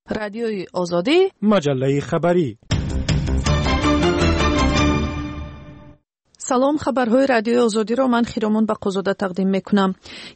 رادیوی آزادی، مجله خبری. سلام، خبرهای رادیوی آزادی را من خیرامون بقازاده تقدیم میکنم.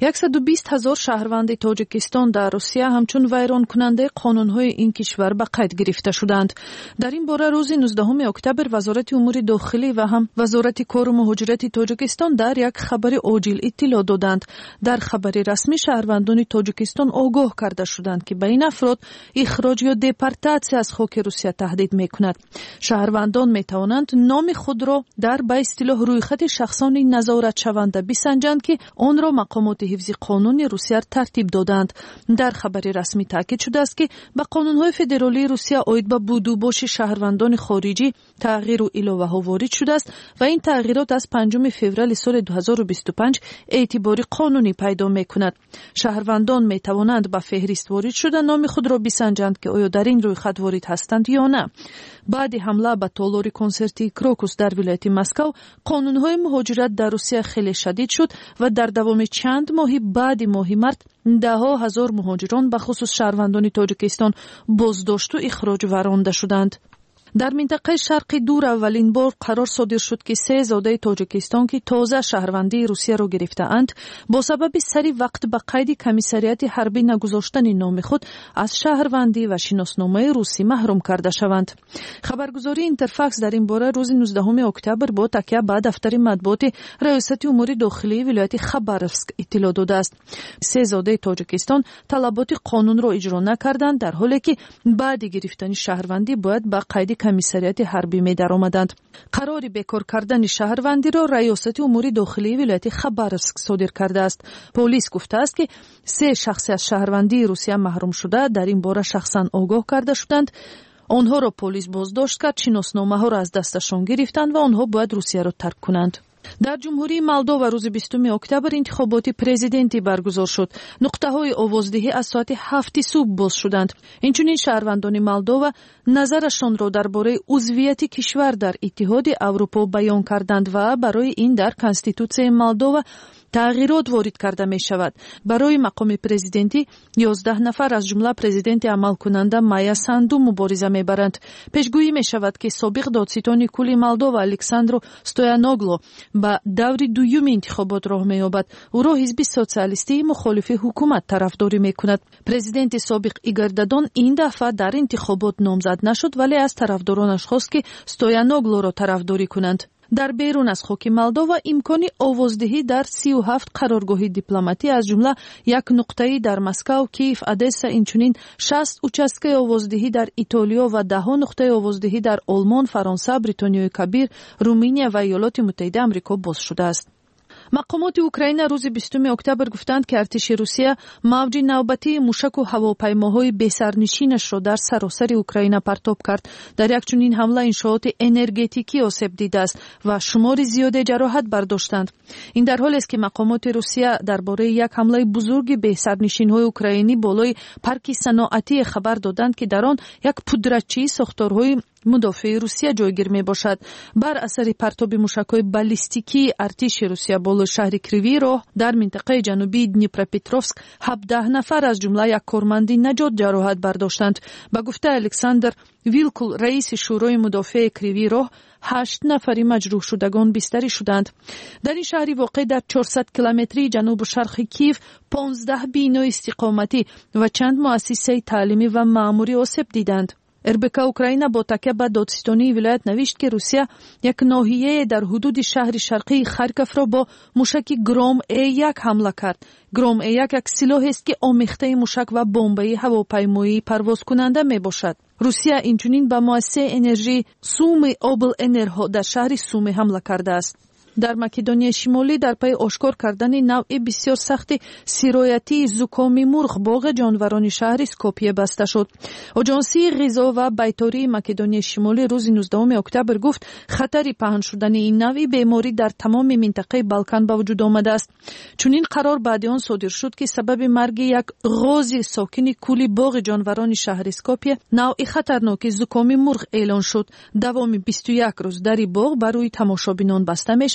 120,000 شهروند تاجیکستان در روسیه همچون ویران کننده قانونهای این کشور به قید گرفته شدند. در این باره روز 19 اکتبر وزارت امور داخلی و هم وزارت کار و مهاجرت تاجیکستان در یک خبر عاجل اطلاع دادند. در خبر رسمی شهروندان تاجیکستان آگاه کرده شدند که به این افراد اخراج یا دپورتاسیون از خاک روسیه تهدید میکند. شهروندان میتوانند نام خود را در به اصطلاح رویخط شخصان نظارت شونده بسنجند که آن را مقامات حفظ قانون روسیه ترتیب دادند. در خبر رسمی تاکید شده است که به قانون‌های فدرالی روسیه آید به بودوباش شهروندان خارجی تغییر و علاوه‌ها وارد شده است و این تغییرات از 5 فوریه سال 2025 اعتباری قانونی پیدا می‌کند. شهروندان می‌توانند به فهرست وارد شده نام خود را بسنجند که آیا در این رویخط وارد هستند یا نه. بعد حمله به تالار کنسرتی کروکوس در ولایت مسکو قانون‌های مهاجرت در روسیه خیلی شدید شد و در دوام چند ماهی بعد ماه مارت ده‌ها هزار مهاجران به خصوص شهروندان تاجیکستان بازداشت و اخراج و رانده شدند. در منطقه شرق دور اولین بار قرار صادر شد که 3 زاده تاجیکستان که تازه شهروندی روسیه را گرفته‌اند با سبب سری وقت به قید کمیسریات حربی نگذاشتن نام خود از شهروندی و شناسنامه روسی محروم کرده شوند. خبرگزاری اینترفاکس در این باره روز 19 اکتبر با تکیه به دفتر مطبوعات ریاست امور داخلی ولایت خباروسک اطلاع داده است. 3 زاده تاجیکستان طلبات قانون را اجرا نکردند در حالی که بعد گرفتن شهروندی باید به قید کمیسریات حربی می در آمدند. قرار بیکار کردن شهروندی را ریاست امور داخلی ولایت خباروسک صادر کرده است. پلیس گفته است که 3 شخص از شهروندی روسیه محروم شده در این باره شخصا آگاه کرده شدند. آنها را پلیس بازداشت کرد، شناسنامه ها را از دستشان گرفتند و آنها باید روسیه را ترک کنند. در جمهوری مولدووا روز 20 اکتبر انتخابات پرزیدنتی برگزار شد. نقطه‌های آوازدهی از ساعت 7 صبح باز شدند. اینچنین شهروندان مولدووا نظرشان را درباره عضویت کشور در اتحاد اروپا بیان کردند و برای این در کنستیتوسیون مولدووا تغییرات وارد کرده می شود. برای مقام پرزیدنتی 11 نفر از جمله پرزیدنت عمل کننده مایا ساندو مبارزه می برند. پیشگویی می شود که سابق دادستان کل مولدووا الکساندرو ستویانوگلو به دور دوم انتخابات راه می یابد. او را حزب سوسیالیستی مخالف حکومت طرفداری می کند. پرزیدنت سابق ایگور دادون این دفعه در انتخابات نامزد نشد ولی از طرفدارانش خواست که ستویانوگلو را طرفداری کنند. در بیرون از خاک مولدووا امکان آوازدهی در 37 قرارگاه دیپلماتی از جمله یک نقطه‌ای در مسکو، کیف، ادسا، اینچنین 60 اوچسکه آوازدهی در ایتالیا و 10 نقطه آوازدهی در آلمان، فرانسه، بریتانیای کبیر، رومانیا و ایالات متحده آمریکا باز شده است. مقامات اوکراین روز 20 اکتبر گفتند که ارتش روسیه موج نوبتی موشک و هواپیماهای بی‌سرنشینش را در سراسر اوکراین پرتاب کرد. در یک چنین حمله انشاءات انرژتیکی آسیب دیده است و شمار زیاد جراحت برداشتند. این در حالی است که مقامات روسیه درباره یک حمله بزرگ بی‌سرنشین‌های اوکراینی بالای پارک صنعتی خبر دادند که در آن یک پودرچی ساختارهای مدافع روسیه جایگیر می باشد. بر اثر پرتاب موشک‌های بالستیکی ارتش روسیه بالای شهر کریوی روح در منطقه جنوبی دنیپروپتروفسک 17 نفر از جمله یک کارمند نجات جراحت برداشتند. به گفته الکساندر ویلکول رئیس شورای مدافع کریوی روح 8 نفری مجروح شدگان بستری شدند. در این شهری واقع در 400 کیلومتری جنوب شرق کیف 15 بنا استقامتی و چند مؤسسه تعلیمی و معماری آسیب دیدند. РБК اوکراین با تکیه به دادستانی ولایت نوشت که روسیه یک ناحیه در حدود شهر شرقی خارکوف را با موشک گرام A1 حمله کرد. گرام A1 یک سلاح است که آمیخته موشک و بمب‌های هواپیمایی پرواز کننده می باشد. روسیه اینچنین به مؤسسه انرژی سومی اوبل انرژی در شهر سومی حمله کرده است. در مکدونیای شمالی در پی آشکار کردن نوع بسیار سخت سرایتی زکام مرغ باغ جانوران شهر اسکوپیه بسته شد. آژانسی غذا و بیطاری مکدونیای شمالی روز 19 اکتبر گفت خطر پهن شدن این نوع بیماری در تمام منطقه بالکان به وجود آمده است. چنین قرار بعد آن صادر شد که سبب مرگ یک غاز ساکن کل باغ جانوران شهر اسکوپیه نوع خطرناک زکام مرغ اعلان شد. دوام 21 روز در باغ برای تماشابینان بسته می شود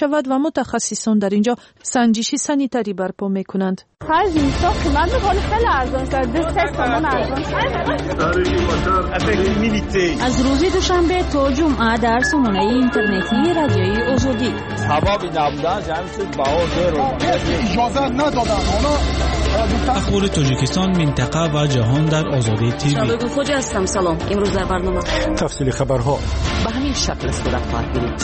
شود و متخصصان در اینجا سنجش سانیتاری برپا میکنند. از روز دوشنبه تا جمعه در سامانه اینترنتی رادیوی آزادی. اخبار تاجیکستان، منطقه و جهان در آزادی تیوی. شبکه خوج هستم. سلام. امروز در برنامه تفصیل خبرها به همین شکل صورت خواهد گرفت.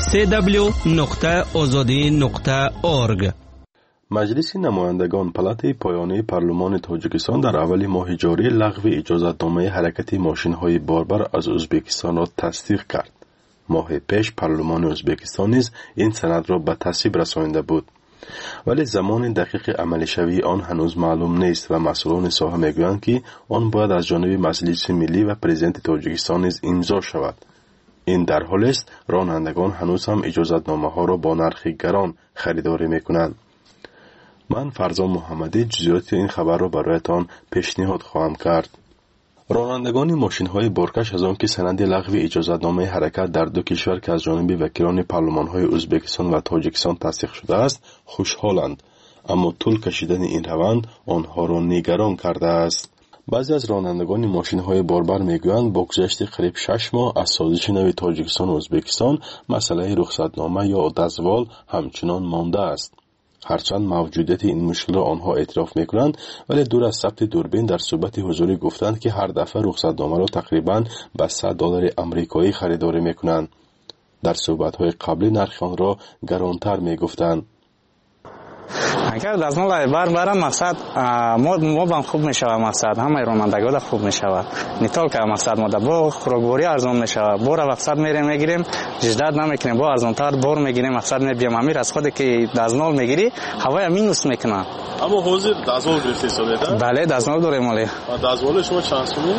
www.azadi.org. مجلس نمایندگان پلات پایانی پارلمان تاجیکستان در اول ماه جاری لغو اجازتنامه حرکت ماشین‌های باربر از ازبکستان را تصدیق کرد. ماه پیش پارلمان ازبکستان نیز این سند را به تصویب رسانیده بود، ولی زمان دقیق عملی شوی آن هنوز معلوم نیست و مسئولان ساحه میگویند که آن باید از جانب مجلس ملی و پرزیدنت تاجیکستان نیز امضا شود. این در حالی است رانندگان هنوز هم اجازتنامه ها را با نرخ گران خریداری میکنند. من فرزان محمدی جزئیات این خبر را برایتان پیشنهاد خواهم کرد. رانندگان ماشین های بارکش از آن که سند لغو اجازتنامه حرکت در دو کشور که از جانب وکیلان پارلمان های ازبکستان و تاجیکستان تصدیق شده است خوشحالند، اما طول کشیدن این روند آنها را نگران کرده است. بعضی از رانندگان ماشین های باربر میگویند با گذشت قریب 6 ماه از سازش نو تاجیکستان و ازبکستان مسئله رخصتنامه یا دزوال همچنان مانده است. هرچند موجودیت این مشکل را آنها اعتراف میکنند، ولی دور از ثبت دوربین در صحبت حضوری گفتند که هر دفعه رخصتنامه را تقریباً به $100 آمریکایی خریداری میکنند. در صحبت‌های قبلی نرخ آن را گرانتر میگفتند. اگر دزمال بار مقصد ما بام خوب میشود، مقصد همه رانندگان خوب میشود. نیتال که مقصد ما با خوراکبری ارزان میشود. بار مقصد میگیریم جدید نمیکنیم، با ارزانتر بار میگیریم، مقصد میبیم امیر از خود که دزمال میگیری هوای مینوس میکنه. اما حاضر دزمال گرفته سالیده؟ بله دزمال داریم ولی. دزمال شما چند سومی؟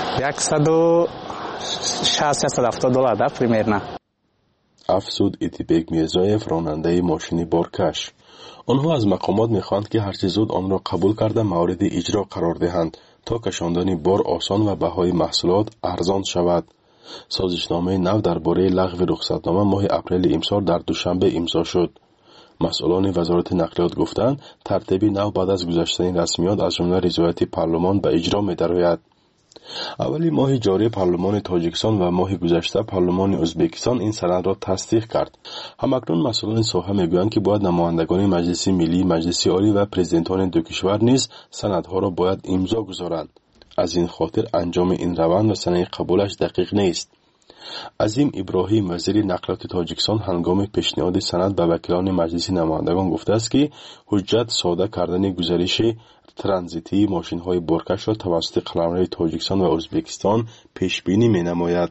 $160-170 ده پریمیرنا. افسود ایتیبک میرزایف راننده ماشین بارکش. آنها از مقامات میخواهند که هرچه زود آن را قبول کرده مورد اجرا قرار دهند تا کشاندن بار آسان و بهای محصولات ارزان شود. سازشنامه نو درباره لغو رخصتنامه ماه اپریل امسال در دوشنبه امضا شد. مسئولان وزارت نقلیات گفتند ترتیب نو بعد از گذشتن رسمیات از جمله رضایت پارلمان به اجرا می‌دراید. اولی ماه جاری پارلمان تاجیکستان و ماه گذشته پارلمان ازبکستان این سند را تصدیق کرد. همکنون مسئولان ساحه میگویند که باید نمایندگان مجلس ملی، مجلس عالی و پرزیدنتان دو کشور نیز سندها را باید امضا گذارند. از این خاطر انجام این روند و سند قبولش دقیق نیست. عظیم ابراهیم وزیر نقلیات تاجیکستان هنگام پیشنهاد سند به وکیلان مجلس نمایندگان گفته است که حجت ساده کردن گزارش ترانزیتی ماشین های بارکش را توسط قلمرو تاجیکستان و ازبکستان پیش بینی می نماید.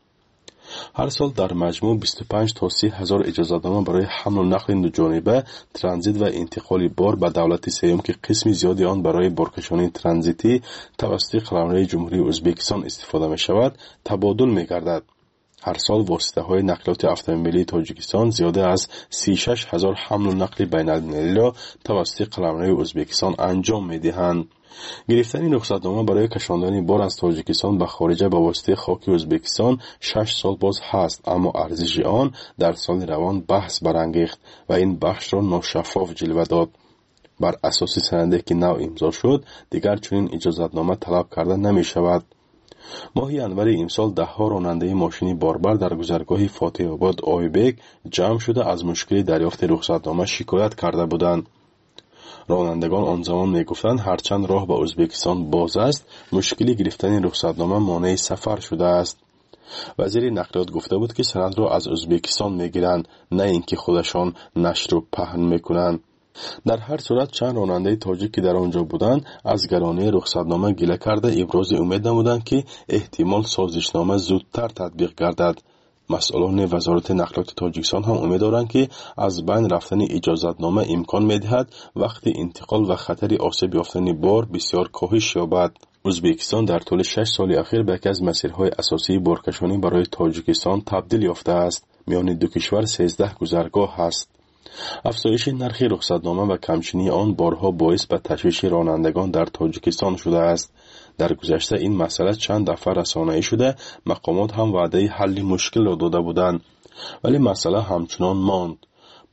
هر سال در مجموع 25 تا 30 هزار اجازتنامه برای حمل و نقل دوجانبه، ترانزیت و انتقال بار به دولت سیوم که قسم زیادی آن برای بارکشانی ترانزیتی توسط قلمرو جمهوری ازبکستان استفاده می شود، تبادل می گردد. هر سال واسطه های نقلیات اتومبیلی تاجیکستان زیاده از 36 هزار حمل و نقل بین المللی را توسط قلمرو ازبکستان انجام می دهند. گرفتن رخصتنامه برای کشاندن بار از تاجیکستان به خارجه به واسطه خاک ازبکستان 6 سال باز هست، اما ارزش آن در سال روان بحث برانگیخت و این بخش را ناشفاف جلوه داد. بر اساس سنده که نو امضا شد دیگر چنین اجازتنامه طلب کرده نمی شود. ماه ینور امسال ده ها راننده ماشینی باربر در گذرگاه فاتح آباد آیبک جمع شده از مشکل دریافت رخصتنامه شکایت کرده بودند. رانندگان آن زمان میگفتند هرچند راه به ازبکستان باز است، مشکلی گرفتن رخصتنامه مانع سفر شده است. وزیر نقلیات گفته بود که سند را از ازبکستان میگیرند، نه اینکه خودشان نشر و پهن میکنند. در هر صورت چند راننده تاجیک که در آنجا بودند از گرانی رخصتنامه گله کرده ابراز امید نمودند که احتمال سازشنامه زودتر تطبیق گردد. مسئولان وزارت نقلیات تاجیکستان هم امید دارند که از بین رفتن اجازتنامه امکان می‌دهد وقت انتقال و خطر آسیب یافتن بار بسیار کاهش یابد. ازبکستان در طول 6 سال اخیر به یکی از مسیرهای اساسی بارکشانی برای تاجیکستان تبدیل یافته است. میان دو کشور 13 گذرگاه است. افزایش نرخ رخصتنامه و کمچینی آن بارها باعث به تشویش رانندگان در تاجیکستان شده است. در گذشته این مسئله چند دفعه رسانه‌ای شده، مقامات هم وعده حل مشکل را داده بودند، ولی مسئله همچنان ماند.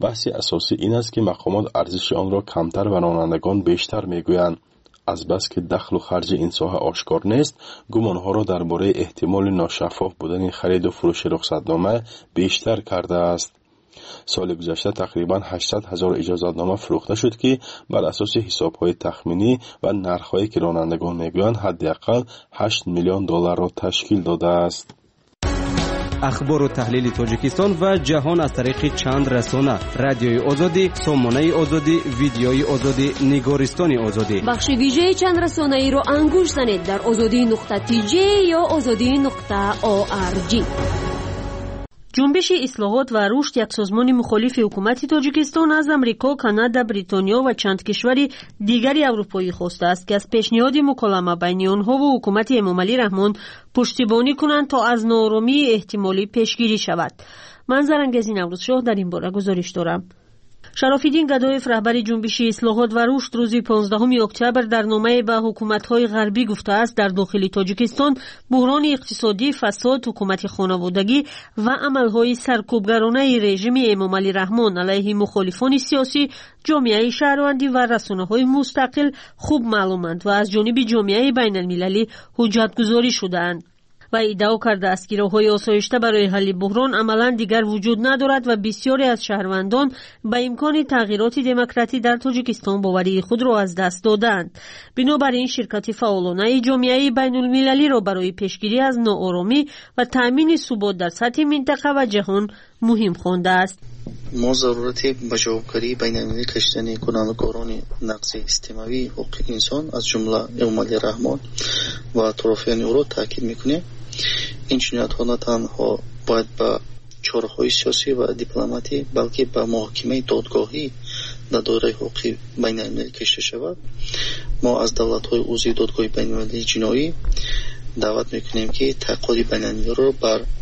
بحث اساسی این است که مقامات ارزش آن را کمتر و رانندگان بیشتر میگویند. از بس که دخل و خرج این ساحه آشکار نیست، گمانها را درباره احتمال ناشفاف بودن خرید و فروش رخصتنامه بیشتر کرده است. سال گذشته تقریباً 800,000 اجازتنامه فروخته شد که بر اساس حساب‌های تخمینی و نرخ‌هایی که رانندگان میگویند حداقل 8 میلیون دلار را تشکیل داده است. اخبار و تحلیل تاجیکستان و جهان از طریق چند رسانه: رادیوی آزادی، سامانه آزادی، ویدیوی آزادی، نگارستان آزادی. بخش ویژه چند رسانه‌ای را انگوش زنید در azadi.tj یا azadi.org. جنبش اصلاحات و رشد یک سازمان مخالف حکومت تاجیکستان از امریکا، کانادا، بریتانیا و چند کشور دیگری اروپایی خواسته است که از پیشنهاد مکالمه بین آنها و حکومت امامعلی رحمان پشتیبانی کنند تا از ناآرامی احتمالی پیشگیری شود. من زرنگزین نوروزشاه در این باره گزارش دارم. شراف‌الدین گدایف، رهبر جنبش اصلاحات و رشد، روز 15 اکتبر در نامه به حکومت‌های غربی گفته است در داخل تاجیکستان بحران اقتصادی، فساد، حکومت خانوادگی و عمل‌های سرکوبگرانه رژیم امامعلی رحمان علیه مخالفان سیاسی، جامعه شهروندی و رسانه‌های مستقل خوب معلومند و از جانب جامعه بین‌المللی حجت‌گذاری شده‌اند. و ادعا کرده است که راه‌های آسایشته برای حل بحران عملاً دیگر وجود ندارد و بسیاری از شهروندان به امکان تغییرات دموکراتی در تاجیکستان باوری خود را از دست دادند. بنابراین شرکت فعالانه جامعه بین‌المللی را برای پیشگیری از ناآرامی و تأمین ثبات در سطح منطقه و جهان مهم خوانده است. ما ضرورت به جوابگری بین‌المللی کشیدن گناهکاران نقض سیستماوی حقوق انسان از جمله امامعلی رحمان و طرفین او را تاکید می‌کنیم. این جنایت‌ها نه تنها باید به چاره‌های سیاسی و دیپلماتی بلکه به محاکمه دادگاهی در دایره حقوقی بین‌المللی کشیده شود. ما از دولت‌های عضو دادگاه بین‌المللی جنایی دعوت می‌کنیم که تحقیقات بین‌المللی را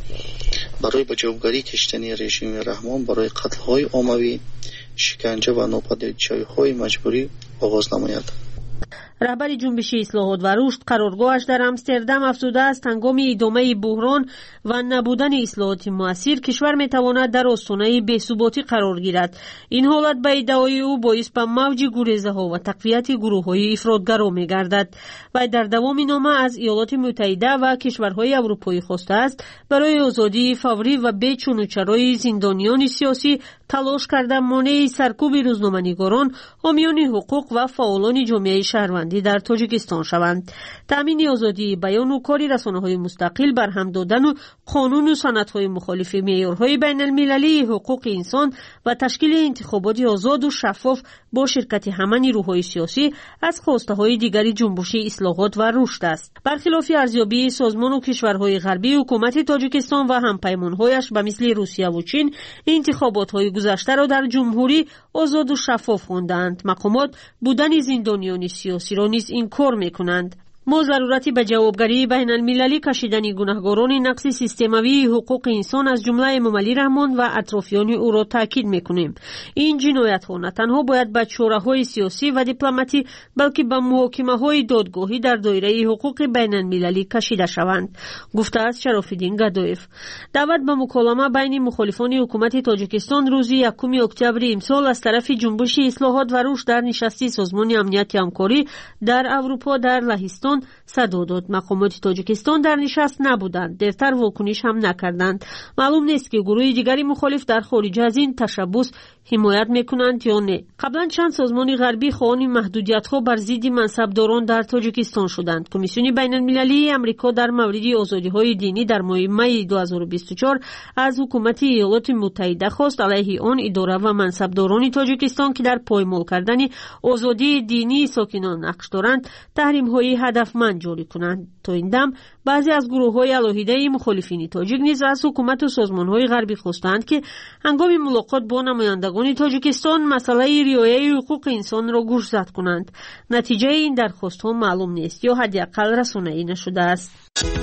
برای به جوابگری کشیدن رژیم رحمان برای قتل‌های عمومی، شکنجه و ناپدیدشوی‌های مجبوری آغاز نماید. رهبر جنبش اصلاحات و رشد قرارگاهش در آمستردام افزوده است هنگام ادامه بحران و نبودن اصلاحات مؤثر کشور میتواند در آستانه بی‌ثباتی قرار گیرد. این حالت به ادعای او باعث به موج گریزه‌ها و تقویت گروه‌های افراطگرا می‌گردد و در دوام نامه از ایالات متحده و کشورهای اروپایی خواسته است برای آزادی فوری و بی چون زندانیان سیاسی تلاش کرده مانع سرکوب روزنامه‌نگاران، حامیان حقوق و فعالان جامعه شهروندی در تاجیکستان شوند. تامین آزادی بیان و کار رسانه‌های مستقل، برهم دادن و قانون و سندهای مخالف معیارهای بین‌المللی حقوق انسان و تشکیل انتخابات آزاد و شفاف با شرکت همه نیروهای سیاسی از خواسته‌های دیگری جنبش اصلاحات و رشد است. برخلاف ارزیابی سازمان و کشورهای غربی، حکومت تاجیکستان و همپیمان‌هایش به مثل روسیه و چین انتخابات‌های گذشته را در جمهوری آزاد و شفاف خواندند. مقامات بودن زندانیان سیاسی را نیز انکار می‌کنند. ما ضرورتی به جوابگری بین‌المللی کشیدن گناهکاران نقض سیستماوی حقوق انسان از جمله امامعلی رحمان و اطرافیان او را تاکید می‌کنیم. این جنایت‌ها نه تنها باید به چاره‌های سیاسی و دیپلماتی بلکه به محاکمه‌های دادگاهی در دایره حقوق بین‌المللی کشیده شوند، گفته است شراف‌الدین گدایف. دعوت به مکالمه بین مخالفان حکومت تاجیکستان روز 1 اکتبر امسال از طرف جنبش اصلاحات و رشد در نشست سازمان امنیت همکاری در اروپا در لهستان صدا داد. مقامات تاجیکستان در نشست نبودند، دیرتر واکنش هم نکردند. معلوم نیست که گروه دیگری مخالف در خارج از این تشبث حمایت میکنند یا نه. قبلا چند سازمان غربی خواهان محدودیت‌ها بر ضد منصبداران در تاجیکستان شدند. کمیسیون بین‌المللی آمریکا در مورد آزادی‌های دینی در ماه می 2024 از حکومت ایالات متحده خواست علیه آن اداره و منصبداران تاجیکستان که در پایمال کردن آزادی دینی ساکنان نقش دارند تحریم‌های هدفمند جاری کنند. تا این دم بعضی از گروه‌های علاهیده مخالفین تاجیک نیز از حکومت و سازمان‌های غربی خواستند که هنگام ملاقات با نمایندگان تاجیکستان مسئله رعایت حقوق انسان را گوشزد کنند. نتیجه این درخواست‌ها معلوم نیست یا حداقل رسانه‌ای نشده است.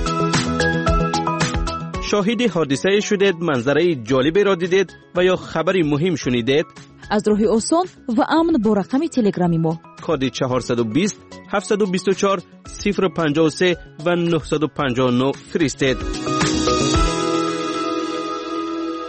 شاهد حادثه شدید، منظره جالبی را دیدید و یا خبری مهم شنیدید؟ از راه آسان و امن با رقم تلگرامی ما کد 420 724 053 و 959 فرستید.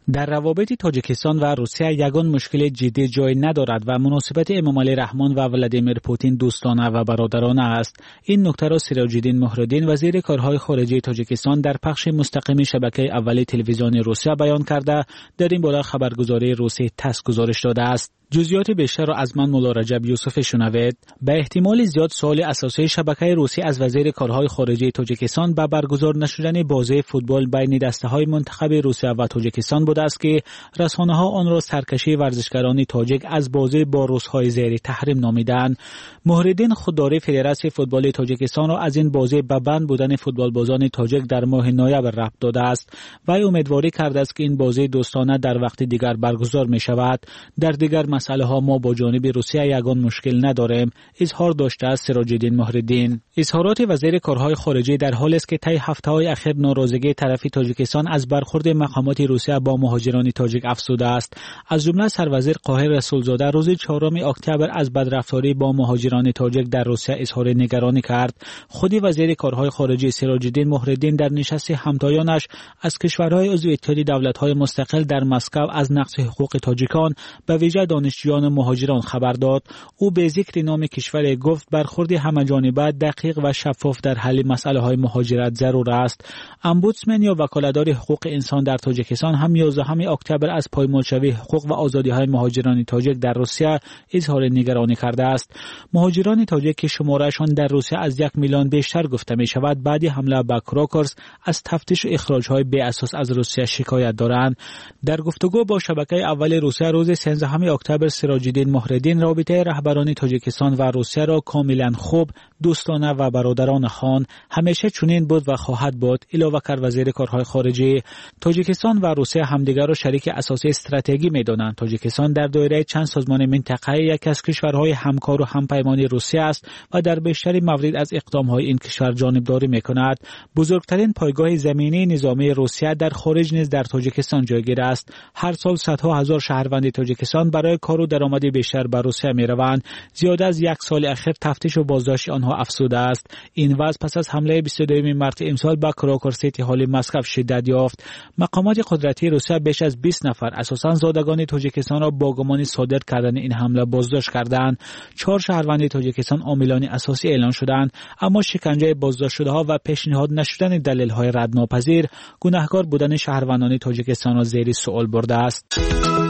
در روابط تاجیکستان و روسیه یگان مشکل جدی جای ندارد و مناسبت امام علی رحمان و ولادیمیر پوتین دوستانه و برادرانه است. این نکته را سراج‌الدین مهرالدین وزیر کارهای خارجه تاجیکستان در پخش مستقیم شبکه اول تلویزیون روسیه بیان کرده. در این باره خبرگزاری روسی تاس گزارش داده است. جزئیات بیشتر را از من مولا رجب یوسف شنوید. به احتمال زیاد سوال اساسی شبکه روسی از وزیر کارهای خارجه تاجیکستان به برگزار نشدن بازی فوتبال بین دسته‌های منتخب روسیه و تاجیکستان بوده است که رسانه‌ها آن را سرکشی ورزشکاران تاجیک از بازی با روس‌های زیر تحریم نامیدند. مهرالدین خودداری فدراسیون فوتبال تاجیکستان را از این بازی به بند بودن فوتبال بازان تاجیک در ماه نوامبر ربط داده است. وی امیدواری کرده است که این بازی دوستانه در وقت دیگر برگزار می‌شود. در دیگر مسئله ها ما با جانب روسیه یگان مشکل نداریم، اظهار داشته است سراج‌الدین مهرالدین. اظهارات وزیر کارهای خارجه در حالی است که طی هفته‌های اخیر ناراضگی طرفی تاجیکستان از برخورد مقامات روسیه با مهاجران تاجیک افزوده است. از جمله سروزیر قاهر رسولزاده روز 4 اکتبر از بدرفتاری با مهاجران تاجیک در روسیه اظهار نگرانی کرد. خود وزیر کارهای خارجه سراج‌الدین مهرالدین در نشست همتایانش از کشورهای عضو اتحاد دولت‌های مستقل در مسکو از نقض حقوق تاجیکان به ویژه دانشجویان و مهاجران خبر داد. او به ذکر نام کشور گفت برخورد همه‌جانبه دقیق و شفاف در حل مسائل مهاجرت ضرور است. امبودسمن یا وکالتدار حقوق انسان در تاجیکستان هم 11 اکتبر از پایمالشوی حقوق و آزادی‌های مهاجران تاجیک در روسیه اظهار نگرانی کرده است. مهاجران تاجیک که شمارهشان در روسیه از 1 میلیون بیشتر گفته می شود بعد حمله به کراکرز از تفتیش و اخراج‌های بی اساس از روسیه شکایت دارند. در گفتگو با شبکه اول روسیه روز 13 اکتبر سراج‌الدین مهرالدین رابطه رهبران تاجیکستان و روسیه را کاملا خوب، دوستانه و برادرانه خواند. همیشه چنین بود و خواهد بود. علاوه کرد وزیر کارهای خارجه. تاجیکستان و روسیه همدیگر را شریک اساسی استراتژی می‌دانند. تاجیکستان در دایره چند سازمان منطقه‌ای یکی از کشورهای همکار و همپیمان روسیه است و در بیشتر موارد از اقدام‌های این کشور جانبداری می‌کند. بزرگترین پایگاه زمینی نظامی روسیه در خارج نیز در تاجیکستان جایگیر است. هر سال صدها هزار شهروند تاجیکستان برای کار و درآمد بیشتر به روسیه می‌روند. زیاد از 1 سال اخیر تفتیش و بازداشت آنها افزوده است. این وضع پس از حمله 22 مارس امسال به کراکر سیتی هال مسکو شدت یافت. مقامات قدرتی روسیه بیش از 20 نفر اساساً زادگان تاجیکستان را با گمان صادر کردن این حمله بازداشت کردند. 4 شهروند تاجیکستان عاملان اساسی اعلام شدند، اما شکنجه بازداشت شده‌ها و پیشنهاد نشدن دلایل‌های ردناپذیر گناهکار بودن شهروندان تاجیکستان را زیر سوال برده است.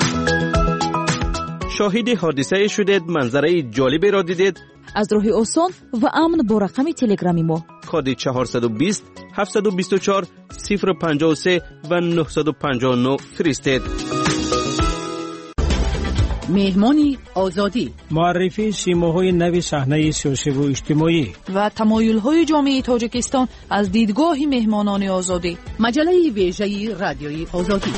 شاهد حادثه شدید، منظره جالبی را دیدید؟ از راه آسان و امن با رقم تلگرامی ما کد 420 724 053 و 959 فرستید. مهمانی آزادی، معرفی سیماهای نو صحنه سیاسی و اجتماعی و تمایل‌های جامعه تاجیکستان از دیدگاه مهمانان آزادی. مجله ویژه رادیوی آزادی.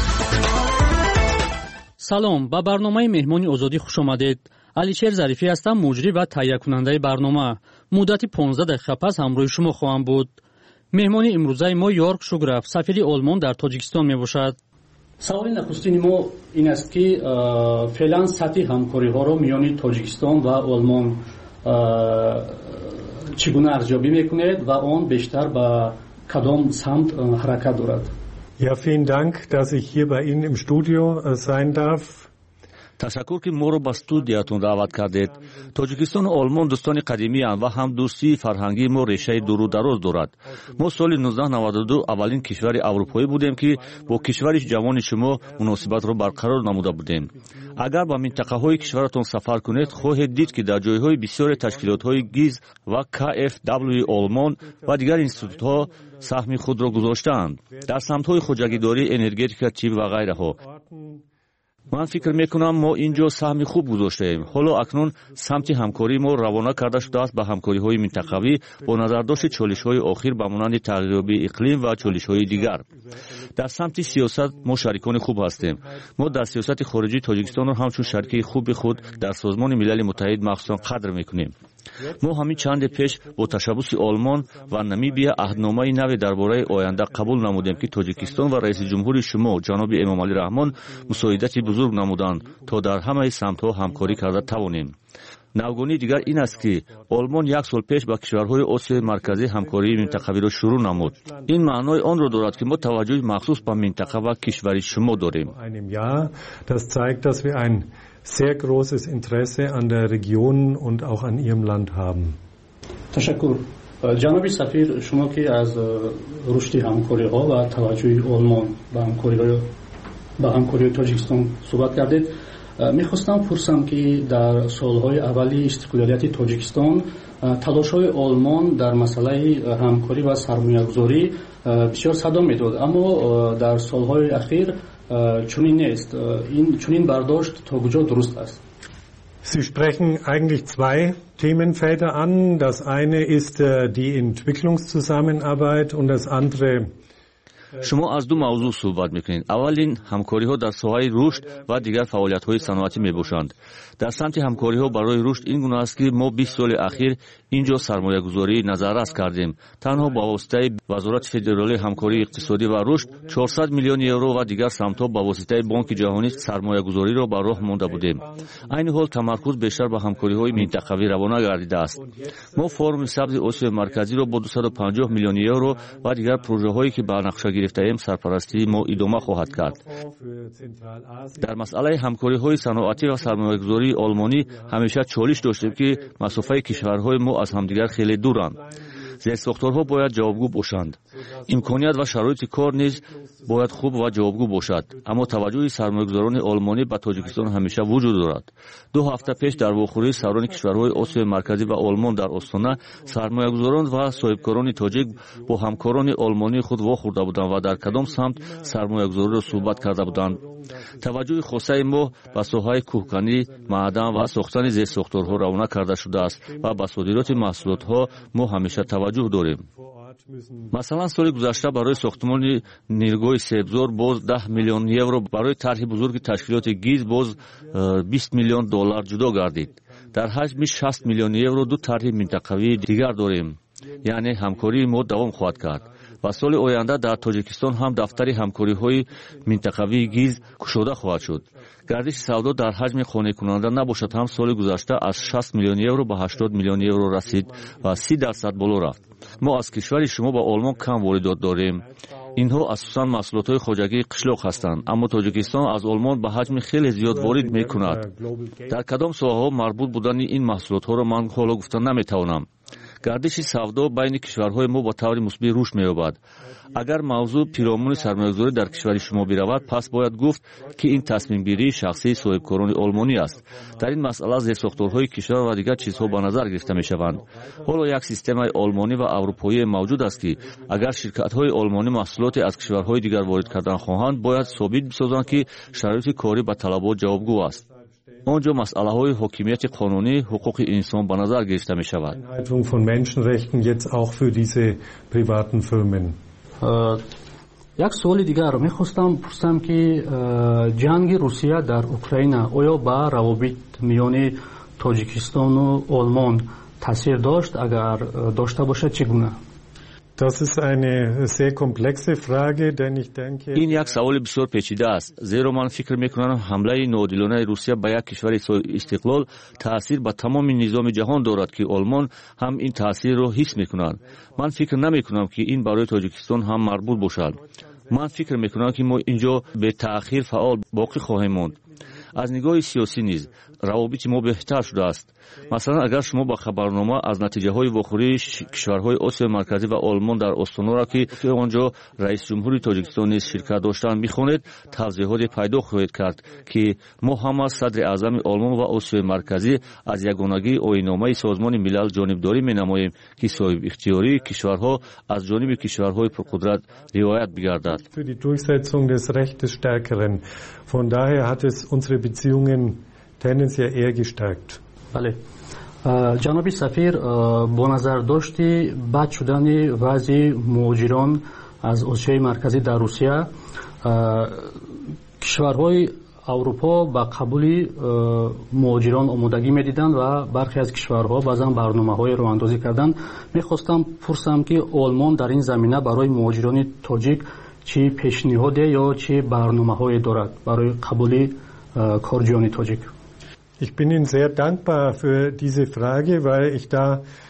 سلام، با برنامه مهمانی آزادی خوش آمدید. علیشیر ظریفی هستم، مجری و تهیه کننده برنامه. مدت 15 دقیقه پس همراه شما خواهم بود. مهمانی امروزه ما یورک شوگرف، سفیر آلمان در تاجیکستان می باشد. سوال نخستین ما این است که فعلا سطح همکاری ها را میان تاجیکستان و آلمان چگونه ارزیابی میکنید و آن بیشتر به کدام سمت حرکت دارد؟ Ja, vielen Dank, dass ich hier bei Ihnen im Studio sein darf. تشکر که ما رو به استودیوتون دعوت کردید. تاجیکستان و آلمان دوستان قدیمی اند و هم دوستی فرهنگی ما ریشه دور و دراز دارد. ما سال 1992 اولین کشور اروپایی بودیم که با کشور جوان شما مناسبت را برقرار نموده بودیم. اگر به منطقه های کشورتون سفر کنید خواهید دید که در جایهای بسیار تشکیلات های گیز و KfW آلمان و دیگر انستیتوت ها سهم خود را گذاشتند در سمت های خودجگیداری، انرژتیک، چیپ و غیره ها. من فکر میکنم ما اینجا سهم خوب گذاشتیم. حالا اکنون سمت همکاری ما روانه کرده شده است به همکاری های منطقوی با نظر داشت چالش های آخر به مانند تغییرابی اقلیم و چالش های دیگر. در سمت سیاست ما شریکان خوب هستیم. ما در سیاست خارجی تاجیکستان را همچون شریک خوب خود در سازمان ملل متحد مخصوصا قدر میکنیم. ما همین چند پیش با تشبث آلمان و نمیبیا عهدنامه نو درباره آینده قبول نمودیم که تاجیکستان و رئیس جمهور شما جناب امام علی رحمان مساعدت بزرگ نمودند تا در همه سمت‌ها همکاری کرده توانیم. навгони дигар ин аст ки олмон 1 сол пеш ба кишварҳои осиёи марказӣ ҳамкории минтақавиро шурӯъ намуд. ин маънои онро дорад ки мо таваҷҷӯҳи махсус ба минтақа ва кишвари шумо дорем. Das zeigt, dass wir ein sehr großes Interesse an der Region und auch an ihrem Land haben. Ташаккур. ҷаноби сафир, шумо ки аз рушди ҳамкориҳо ва таваҷҷӯҳи олмон ба ҳамкории тоҷикистон суҳбат кардед, мехостам пурсам ки дар солҳои аввали истиқлолияти тоҷикистон талошҳои олмон дар масъалаи ҳамкорӣ ва сармоягузорӣ бисёр садо медод, аммо дар солҳои ахир чунин нест. Чунин бардошт то куҷо дуруст аст? Sie sprechen eigentlich zwei Themenfelder an. Das eine ist die Entwicklungszusammenarbeit und das andere шумо аз ду мавзӯъ суҳбат мекунед. аввалин ҳамкориҳо дар соҳаи рушд ва дигар фаъолиятҳои саноатӣ мебошанд. дар самти ҳамкориҳо барои рушд ин гуна аст ки мо 20 соли ахир ин ҷо сармоягузории назаррас кардем. танҳо ба воситаи вазорати федералии ҳамкории иқтисодӣ ва рушд 400 миллиони евро ва дигар самтҳо ба воситаи бонки ҷаҳонӣ сармоягузориро ба роҳ монда будем. айни ҳол тамаркуз бештар ба ҳамкориҳои минтақавӣ равона гардидааст. мо форуми сабзи осиёи марказиро бо 250 миллиони евро ва дигар проҷаҳое ки ба нақша гирифтаем сарпарастии мо идома хоҳад кард. дар масъалаи ҳамкориҳои саноатӣ ва сармоягузории олмонӣ ҳамеша чолиш доштем ки масофаи кишварҳои мо аз ҳамдигар хеле дуранд. зерсохторҳо бояд ҷавобгӯ бошанд. имконият ва шароити кор низ бояд хуб ва ҷавобгӯ бошад. аммо таваҷҷӯҳи сармоягузорони олмонӣ ба тоҷикистон ҳамеша вуҷуд дорад. 2 ҳафта пеш дар вохӯрии сарони кишварҳои осиёи марказӣ ва олмон дар остона сармоягузорон ва соҳибкорони тоҷик бо ҳамкорони олмонии худ вохӯрда буданд ва дар кадом самт сармоягузориро суҳбат карда буданд. таваҷҷӯҳи хосаи мо ба соҳаи кӯҳканӣ, маъдан ва сохтани зерсохторҳо равона карда шудааст ва ба содироти маҳсулотҳо мо ҳамеша таваҷҷӯҳ дорем. масалан соли гузашта барои сохтмони нилгоҳи себзор боз 10 миллион евро, барои тарҳи бузурги ташкилоти ГИЗ боз 20 миллион доллар ҷудо гардид. дар ҳаҷми 60 миллион евро ду тарҳи минтақавии дигар дорем, яъне ҳамкории мо давом хоҳад кард. ва соли оянда дар тоҷикистон ҳам дафтари ҳамкориҳои минтақавии ГИЗ кушода хоҳад шуд. гардиши савдо дар ҳаҷми қонеъкунанда набошад ҳам соли гузашта аз 60 миллион евро ба 80 миллион евро расид ва 30% боло рафт. мо аз кишвари шумо ба олмон кам воридот дорем. инҳо асосан маҳсулотҳои хоҷагии қишлоқ ҳастанд, аммо тоҷикистон аз олмон ба ҳаҷми хеле зиёд ворид мекунад. дар кадом соҳаҳо марбут будани ин маҳсулотҳоро ман ҳоло гуфта наметавонам. гардиши савдо байни кишварҳои мо ба таври мусбӣ рушд меёбад. агар мавзӯъ пиромони сармоягузорӣ дар кишвари шумо биравад, пас бояд гуфт ки ин тасмимгирии шахсии соҳибкорони олмонӣ аст. дар ин масъала зерсохторҳои кишвар ва дигар чизҳо ба назар гирифта мешаванд. ҳоло як системаи олмонӣ ва аврупоие мавҷуд аст ки агар ширкатҳои олмонӣ маҳсулоте аз кишварҳои дигар ворид кардан хоҳанд, бояд собит бисозанд ки шароити корӣ ба талабот ҷавобгӯ аст. онҷо масъалаҳои ҳокимияти қонунӣ, ҳуқуқи инсон ба назар гирифта мешавад. як суоли дигар мехостам пурсам ки ҷанги Русия дар Украина оё ба равобит миёни Тоҷикистону Олмон таъсир дошт? агар дошта бошад чӣ гуна? Das ist eine sehr komplexe Frage, denn ich denke... ин як саволи бисёр печида аст, зеро ман фикр мекунам ҳамлаи ноодилонаи Русия ба як кишвари истиқлол таъсир ба тамоми низоми ҷаҳон дорад ки олмон ҳам ин таъсирро ҳис мекунад. ман фикр намекунам ки ин барои Тоҷикистон ҳам марбут бошад. ман фикр мекунам ки мо инҷо бетаъхир фаъол боқӣ хоҳем монд. аз нигоҳи сиёсӣ низ равобити мо беҳтар шудааст. масалан агар шумо ба хабарнома аз натиҷаҳои вохӯрии кишварҳои осиёи марказӣ ва олмон дар остонаро ки онҷо раисҷумҳури Тоҷикистон низ ширкат доштанд мехонед, тавзеҳоте пайдо хоҳед кард ки мо ҳама садри аъзами олмон ва осиёи марказӣ аз ягонагии оинномаи созмони милал ҷонибдорӣ менамоем ки соҳибихтиёрии кишварҳо аз ҷониби кишварҳои пурқудрат риоят бигардад. Von daher hat es unsere Beziehungen tendenziell eher gestärkt. Bale. ҷаноби сафир, бо назардошти бад шудани вазъи муҳоҷирон аз Осиёи марказӣ дар Русия, кишварҳои аврупо ба қабули муҳоҷирон омодагӣ медиданд ва бархе аз кишварҳо баъзан барномаҳои роҳандозӣ карданд. мехостам пурсам ки олмон дар ин замина барои муҳоҷирони тоҷик чӣ пешниҳоде ё чӣ барномаҳое дорад барои қабули корҷиёни тоҷик? Ich bin Ihnen sehr dankbar für diese Frage, weil ich da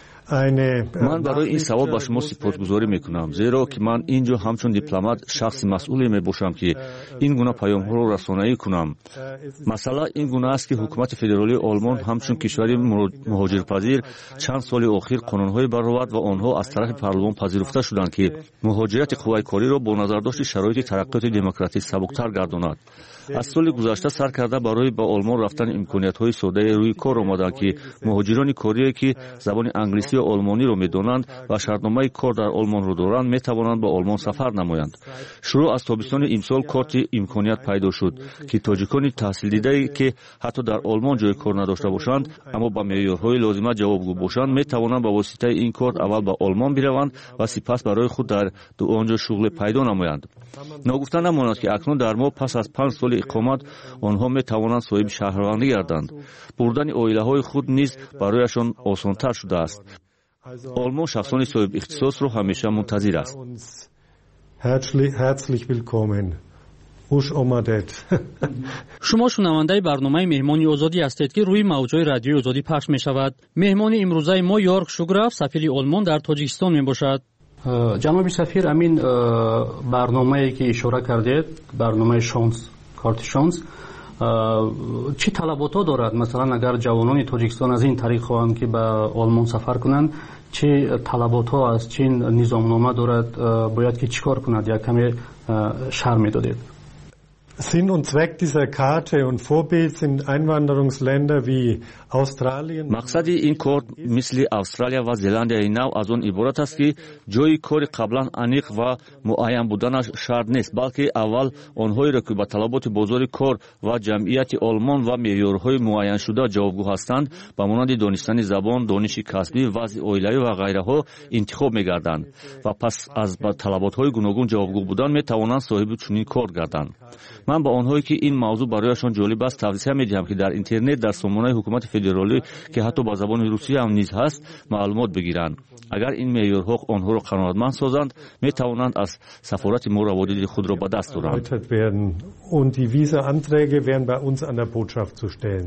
ман барои ин савол ба шумо сипосгузорӣ мекунам, зеро ки ман ин ҷо ҳамчун дипломат шахси масъуле мебошам ки ин гуна паёмҳоро расонаӣ кунам. Масъала ин гуна аст ки ҳукумати федералии Олмон ҳамчун кишвари муҳоҷирпазир чанд соли охир қонунҳое баровард ва онҳо аз тарафи парлумон пазируфта шуданд ки муҳоҷирати қувваи-кориро бо назардошти шароити тараққиёти демократӣ сабуктар гардонад. аз соли гузашта сар карда барои ба Олмон рафтани имкониятҳои соддаи рӯи кор омаданд ки муҳоҷирони корие ки забони англисӣ ё олмониро медонанд ва шартномаи кор дар Олмонро доранд метавонанд ба Олмон сафар намоянд. Шурӯъ аз тобистони имсол корти имконият пайдо шуд ки тоҷикони таҳсилдидае ки ҳатто дар Олмон ҷои кор надошта бошанд, аммо ба меъёрҳои лозима ҷавобгӯ бошанд, метавонанд ба воситаи ин корт аввал ба Олмон бираванд ва сипас барои худ дар онҷо шуғле пайдо намоянд. Ногуфта намонад ки акнун дар моҳ пас аз 5 соли иқомат онҳо метавонанд соҳиби шаҳрвандӣ гарданд. бурдани оилаҳои худ низ барояшон осонтар шудааст. Олмон шахсони соҳиб ихтисосро ҳамеша мунтазир аст. Herzlich willkommen. Уш омадед. шумо шунавандаи барномаи меҳмони озодӣ ҳастед ки рӯи мавҷҳои радиои озодӣ пахш мешавад. меҳмони имрӯзаи мо Йорк Шуграф, сафири Олмон дар Тоҷикистон мебошад. ҷаноби сафир, амин барномае ки ишора кардед, барномаи шонс, корти шонс, чӣ талаботҳо дорад? Масалан, агар ҷавонони Тоҷикистон аз ин тариқ хоҳанд ки ба Олмон сафар кунанд, чӣ талаботҳо аст, чӣ низомнома дорад, бояд ки чӣ кор кунад? Як каме шарҳ медодед. Sinn und Zweck dieser Karte und Vorbild sind Einwanderungsländer wie Australien. Мақсади ин кор мисли Австралия ва Зеландияи нав аз он иборат аст ки ҷои кори қаблан аниқ ва муайян буданаш шарт нест, балки аввал онҳоеро ки ба талаботи бозори кор ва ҷамъияти Олмон ва меъёрҳои муайяншуда ҷавобгӯ ҳастанд, ба монанди донистани забон, дониши касбӣ, вазъи оилавӣ ва ғайраҳо интихоб мегарданд ва пас аз ба талаботҳои гуногун ҷавобгӯ будан метавонанд соҳиби чунин кор гарданд. ман ба онҳое ки ин мавзӯъ барояшон ҷолиб аст тавсия медиҳам ки дар интернет дар сомонаи ҳукумати федералӣ ки ҳатто ба забони русия ҳам низ ҳаст маълумот бигиранд. агар ин меъёрҳо онҳоро қаноатманд созанд, метавонанд аз сафорати мо раводиди худро ба даст оранд. Und die Visa-Anträge wären bei uns an der Botschaft zu stellen.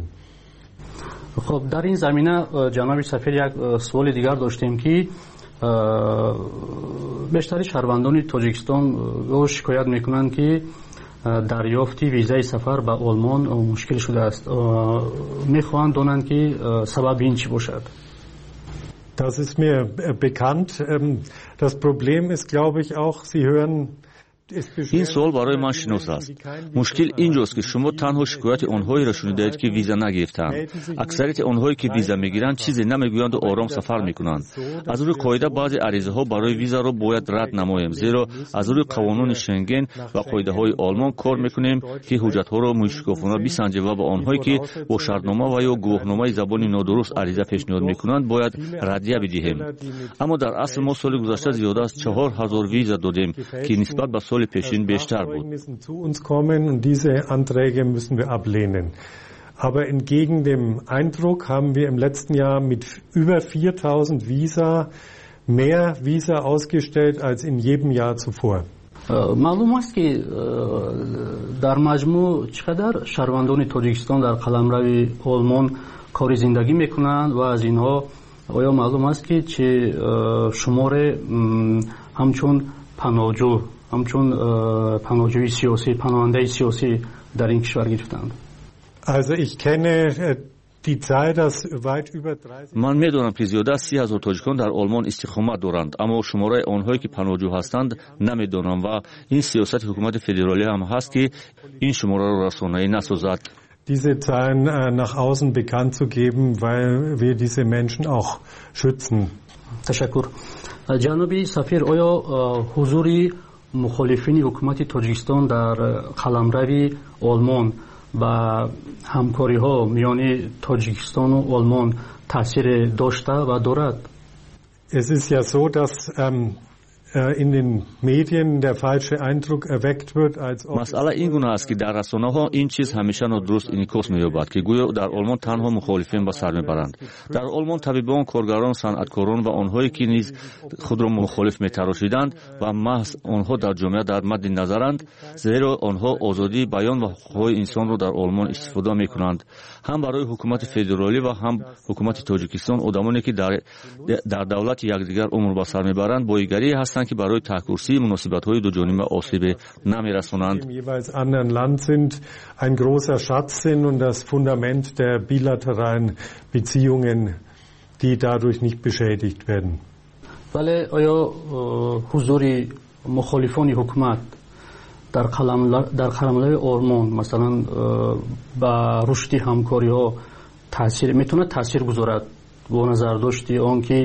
خب در این زمینه جناب سفیر یک سوال دیگر داشتیم که بیشتر شهروندان تاجیکستان شکایت میکنند که دریافت ویزای سفر به آلمان مشکل شده است. میخواهند دانند که سبب این چی باشد. Das ist mir bekannt. Das Problem ist, glaube ich, auch, Sie hören ин суол барои ман шинос аст. мушкил ин ҷост ки шумо танҳо шикояти онҳоеро шунидаед ки виза нагирифтанд. аксарияти онҳое ки виза мегиранд чизе намегӯянду ором сафар мекунанд. аз рӯи қоида баъзе аризаҳо барои визаро бояд рад намоем, зеро аз рӯи қонуни Шенген ва қоидаҳои Олмон кор мекунем ки ҳуҷҷатҳоро мушкофона бисанҷем ва ба онҳое ки бо шартнома ва ё гувоҳномаи забони нодуруст ариза пешниҳод мекунанд бояд раддия бидиҳем. аммо дар асл мо соли гузашта зиёда аз 4000 виза додем ки нисбат ба müssen zu uns kommen und diese Anträge müssen wir ablehnen. Aber entgegen dem Eindruck haben wir im letzten Jahr mit über 4000 Visa mehr Visa ausgestellt als in jedem Jahr zuvor. معلوم است که در مجموع چقدر شهروندان تاجیکستان در قلمرو آلمان کار زندگی میکنند و از اینها آیا معلوم است که چه شمار همچون پناهجو همچون پناهجوی سیاسی پناهنده سیاسی در این کشور گرفتند. Also ich kenne die Zahl, dass weit über 30 من میدونم که زیاده از 30,000 تاجیکان در آلمان استقامت دارند، اما شماره آنهایی که پناهجو هستند نمیدونم و این سیاست حکومت فدرالی هم هست که این شماره را رسانه‌ای نسازد. Diese Zahlen nach außen bekannt zu geben, weil wir diese Menschen auch schützen. تشکر. جناب سفیر، آیا حضوری مخالفین حکومت تاجیکستان در قلمرو آلمان و همکاری ها میان تاجیکستان و آلمان تاثیر داشته و دارد؟ Es ist ja so, dass in den Medien der falsche Eindruck erweckt wird, als ob масъала ин гуна аст ки дар расонаҳо ин чиз ҳамеша нодуруст инъикос меёбад ки гӯё дар олмон танҳо мухолифин ба сар мебаранд. дар олмон табибон, коргарон, санъаткорон ва онҳое ки низ худро мухолиф метарошиданд ва маҳз онҳо дар ҷомеа дар мадди назаранд, зеро онҳо озодии баён ва ҳуқуқҳои инсонро дар олмон истифода мекунанд. ҳам барои ҳукумати федералӣ ва ҳам ҳукумати тоҷикистон одамоне ки дар давлати якдигар умр ба сар мебаранд боигарие ҳастанд ки барои таҳкурсии муносибатҳои дуҷониба осебе намерасонанд. im jeweils anderen Land sind, ein großer Schatz sind und das Fundament der bilateralen Beziehungen, die dadurch nicht beschädigt werden. ولی آیا حضور مخالفان حکومت در قلمرو آلمان مثلا با رشد همکاری ها میتونه تاثیر گذارد؟ با نظر داشتی آن که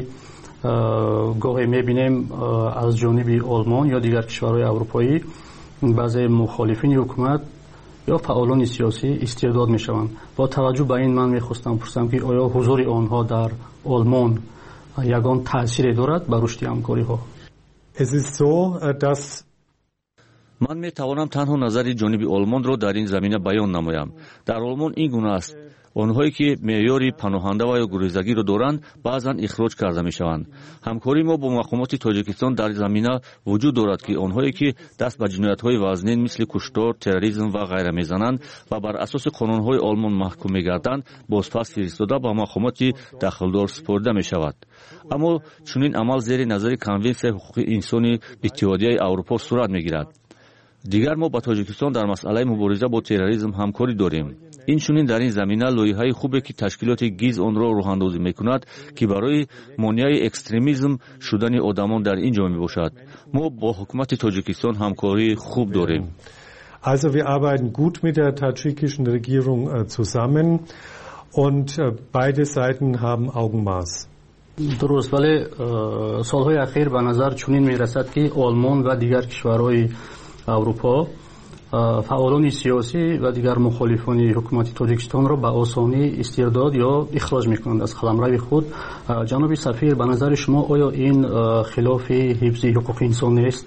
گاهی میبینیم از جانب آلمان یا دیگر کشورهای اروپایی بعضی مخالفین حکومت یا فعالان سیاسی استرداد میشوند. با توجه به این من میخواستم پرسم که آیا حضور آنها در آلمان یگان تأثیر دارد بر رشد همکاری ها؟ Es ist so, dass من میتوانم تنها نظر جانب آلمان را در این زمینه بیان نمایم. در آلمان این گونه است: онҳое ки меъёри паноҳанда ва ё гурезагиро доранд баъзан ихроҷ карда мешаванд. ҳамкории мо бо мақомоти тоҷикистон дар замина вуҷуд дорад ки онҳое ки даст ба ҷиноятҳои вазнин мисли куштор, терроризм ва ғайра мезананд ва бар асоси қонунҳои олмон маҳкум мегарданд, бозпас фиристода ба мақомоти дахлдор супорида мешавад. аммо чунин амал зери назари конвенсияи ҳуқуқи инсони иттиҳодияи аврупо сурат мегирад. дигар мо ба тоҷикистон дар масъалаи мубориза бо терроризм ҳамкорӣ дорем. инчунин дар ин замина лоиҳаи хубе ки ташкилоти гиз онро роҳандозӣ мекунад ки барои монеаи экстремизм шудани одамон дар ин ҷо мебошад. мо бо ҳукумати тоҷикистон ҳамкории хуб дорем. Also wir arbeiten gut mit der tadschikischen Regierung zusammen und beide Seiten haben Augenmaß. درست، ولی سالهای اخیر به نظر چنین میرسد که آلمان و دیگر کشورهای اروپا فعالان سیاسی و دیگر مخالفان حکومت تاجیکستان را به آسانی استرداد یا اخراج میکنند از قلمرو خود. جناب سفیر، به نظر شما آیا این خلاف حفظ حقوق انسان نیست؟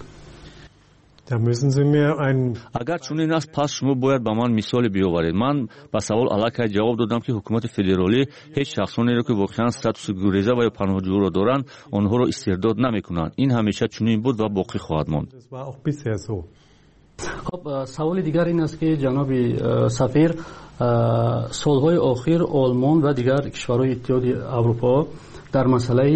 агар чунин аст, пас шумо бояд ба ман мисоле биёваред. ман ба савол аллакай ҷавоб додам ки ҳукумати федералӣ ҳеҷ шахсонеро ки воқеан статуси гуреза ва ё паноҳҷӯро доранд онҳоро истирдод намекунанд. ин ҳамеша чунин буд ва боқӣ хоҳад монд. خب سوال دیگر این است که جناب سفیر، سالهای آخر آلمان و دیگر کشورهای اتحادیه اروپا در مسئله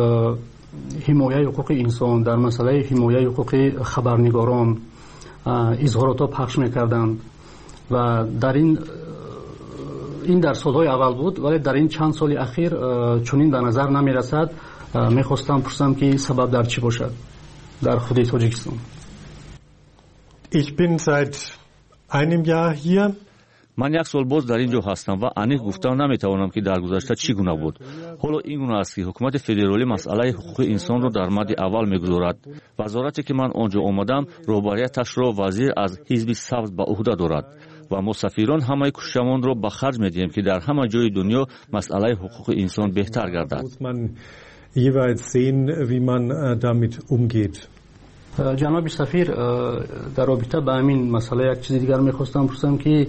حمایت حقوق انسان، در مسئله حمایت حقوق خبرنگاران اظهارات پخش میکردند و در این در سالهای اول بود، ولی در این چند سال اخیر چنین به نظر نمیرسد. میخواستم پرسم که سبب در چی باشد در خود تاجیکستان؟ Ich bin seit einem Jahr hier. من یک سال باز در اینجا هستم و انیق گفتم نمیتوانم که در گذشته چی گونه بود. حالا این گونه است که حکومت فدرالی مسئله حقوق انسان را در مد اول میگذارد. وزارتی که من آنجا آمدم رهبریتش را وزیر از حزب سبز به عهده دارد و ما سفیران همه کوششمان را به خرج میدهیم که در همه جای دنیا مسئله حقوق انسان بهتر گردد. jeweils sehen, wie man damit umgeht. جناب سفیر، در رابطه با همین مسئله یک چیز دیگر میخواستم پرسم که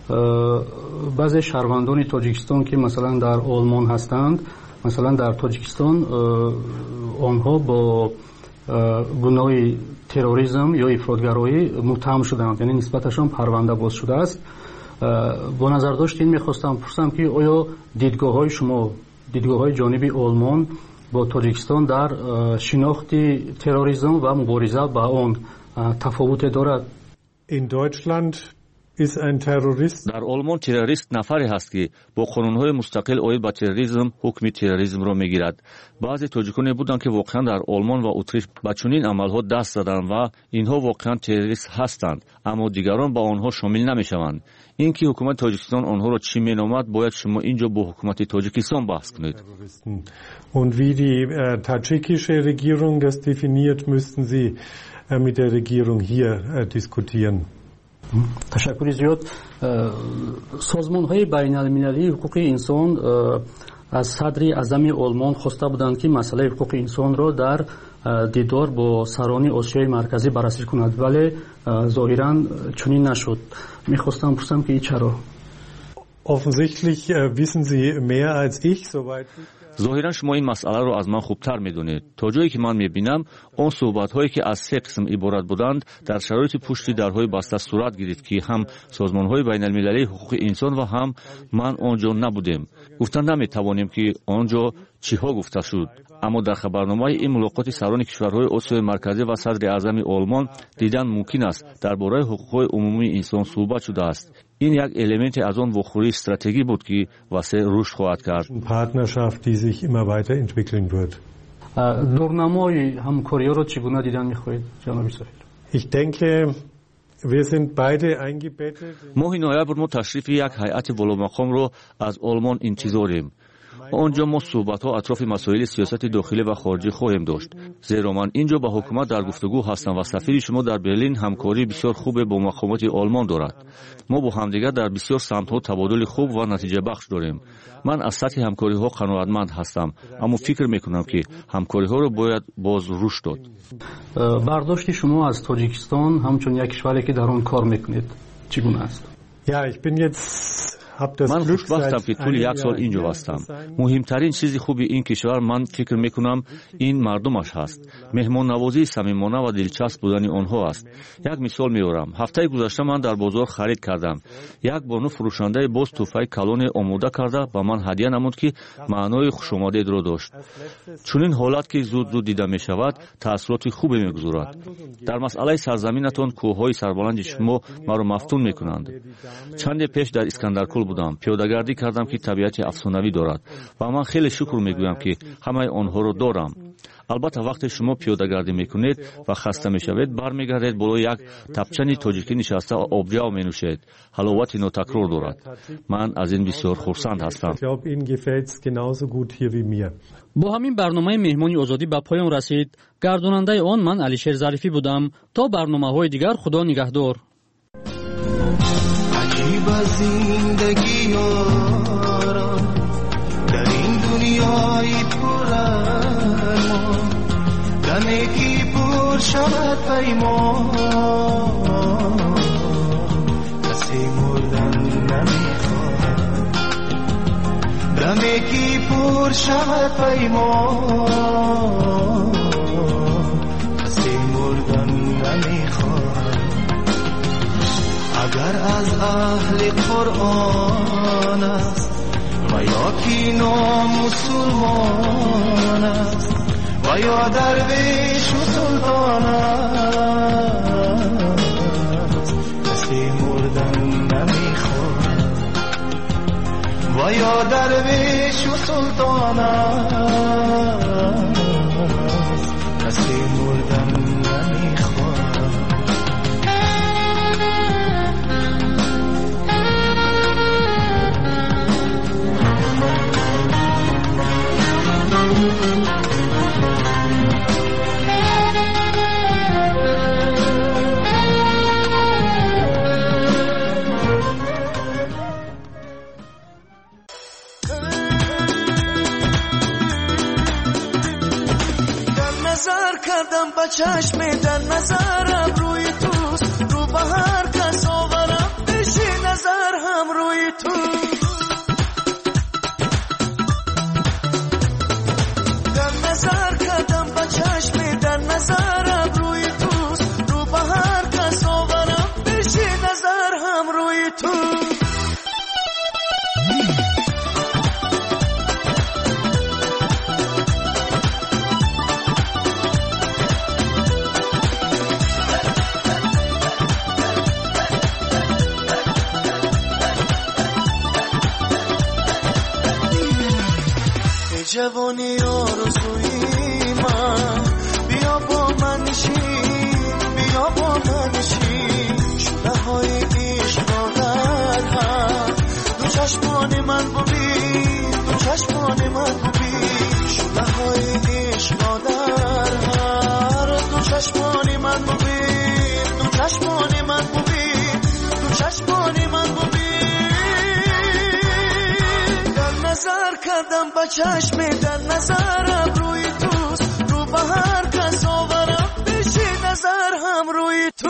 بعضی شهروندان تاجیکستان که مثلا در آلمان هستند، مثلا در تاجیکستان آنها با گناه تروریسم یا افراطگرایی متهم شدند، یعنی نسبتشان پرونده باز شده است. با نظر داشت این میخواستم پرسم که آیا دیدگاه های شما، دیدگاه های جانب آلمان با تاجیکستان در شناخت تروریسم و مبارزه با آن تفاوت دارد؟ In Deutschland ist ein Terrorist. در آلمان تروریست نفری هست که با قانون‌های مستقل آید با تروریسم حکم تروریسم را میگیرد. بعضی تاجیکانی بودند که واقعا در آلمان و اتریش با چنین عملها دست زدند و اینها واقعا تروریست هستند، اما دیگران با آنها شامل نمیشوند. اینکه حکومت تاجیکستان آنها را چی مینامد باید شما اینجا با حکومت تاجیکستان بحث کنید. Und wie die tadschikische Regierung das definiert, müssten Sie mit der Regierung hier diskutieren. تشکر زیاد. سازمان‌های بین‌المللی حقوق انسان از صدر اعظم آلمان خواسته بودند که مسئله حقوق انسان را در дидор бо сарони осиёи марказӣ баррасӣ кунад, вале зоҳиран чунин нашуд. Мехостам пурсам ки чаро? Offensichtlich wissen Sie mehr als ich, soweit зоҳиран шумо ин масъаларо аз ман хубтар медонед. то ҷое ки ман мебинам, он суҳбатҳое ки аз се қисм иборат буданд, дар шароити пушти дарҳои баста сурат гирифт ки ҳам созмонҳои байналмилалии ҳуқуқи инсон ва ҳам ман он ҷо набудем. гуфта наметавонем ки он ҷо чиҳо гуфта шуд. аммо дар хабарномаи ин мулоқоти сарони кишварҳои осиёи марказӣ ва садри аъзами олмон дидан мумкин аст дар бораи ҳуқуқҳои умумии инсон суҳбат шудааст. ин як элементе аз он вохӯрии стратегӣ буд ки васеъ рушд хоҳад кард. Partnerschaft, die sich immer weiterentwickeln wird. дурнамои ҳамкориёро чӣ гуна дидан мехоҳед, ҷаноби Сафир? Ich denke, wir sind beide eingebettet. моҳи ноябр мо ташрифи як ҳайати воломақомро аз олмон интизорем. онҷо мо суҳбатҳо атрофи масоили сиёсати дохилӣ ва хориҷӣ хоҳем дошт. зеро ман ин ҷо ба ҳукумат дар гуфтугӯ ҳастам ва сафири шумо дар Берлин ҳамкории бисёр хубе бо мақомоти олмон дорад. мо бо ҳамдигар дар бисёр самтҳо табодули хуб ва натиҷабахш дорем. ман аз сатҳи ҳамкориҳо қаноатманд ҳастам, аммо фикр мекунам ки ҳамкориҳоро бояд боз рушд дод. бардошти шумо аз Тоҷикистон ҳамчун як кишваре ки дар он кор мекунед чӣ гуна аст? Ja, ich bin jetzt ман хушбахтам ки тӯли як сол ин ҷо ҳастам. муҳимтарин чизи хуби ин кишвар ман фикр мекунам ин мардумаш ҳаст. меҳмоннавозии самимона ва дилчасп будани онҳо аст. як мисол меорам. ҳафтаи гузашта ман дар бозор харид кардам. як бону фурӯшандаи боз тӯҳфаи калоне омода карда ба ман ҳадия намуд ки маънои хушомадедро дошт. чунин ҳолат ки зуд дида мешавад таъссуроти хубе мегузорад. дар масъалаи сарзаминатон кӯҳҳои сарбаланди шумо маро мафтун мекунанд. чанде пеш дар Искандаркул будам. пиёдагардӣ кардам ки табиати афсонавӣ дорад ва ман хеле шукр мегӯям ки ҳамаи онҳоро дорам. албатта вақте шумо пиёдагардӣ мекунед ва хаста мешавед, бармегардед болои як тапчани тоҷикӣ нишаста обҷав менӯшед. ҳаловати нотакрор дорад. ман аз ин бисёр хурсанд ҳастам. бо ҳамин барномаи меҳмони озодӣ ба поён расид. гардонандаи он ман Алишер Зарифӣ будам. то барномаҳои дигар худо нигаҳдор. زندگی آرام در این دنیای پر ارمان دمکی پر شود پیمان کسی مردن نمیخواد دمکی پر شود پیمان کسی مردن نمیخواد اگر از اهل قرآن است و یا کی نامسلمان است و یا درویش و سلطان است کسی مردن نمیخواد و یا درویش و سلطان است کسی مردن نمیخواد. چشم در نظرم روی توست رو به هر کس آورم بشی نظر هم روی تو در نظر کردم با چشم در نظرم روی توست رو به هر کس آورم بشی نظر هم روی تو جوانی آرزوی من بیا با من نشین بیا با من نشین شده های عشق را در هم دو چشمان من ببین دو چشمان من ببین شده های عشق را در هم دو چشمان من ببین دو چشمان من ببین دو چشمان من ببین نظر کردم با چشم در نظرم روی توست رو تو به هر کس آورم بشی نظر هم روی تو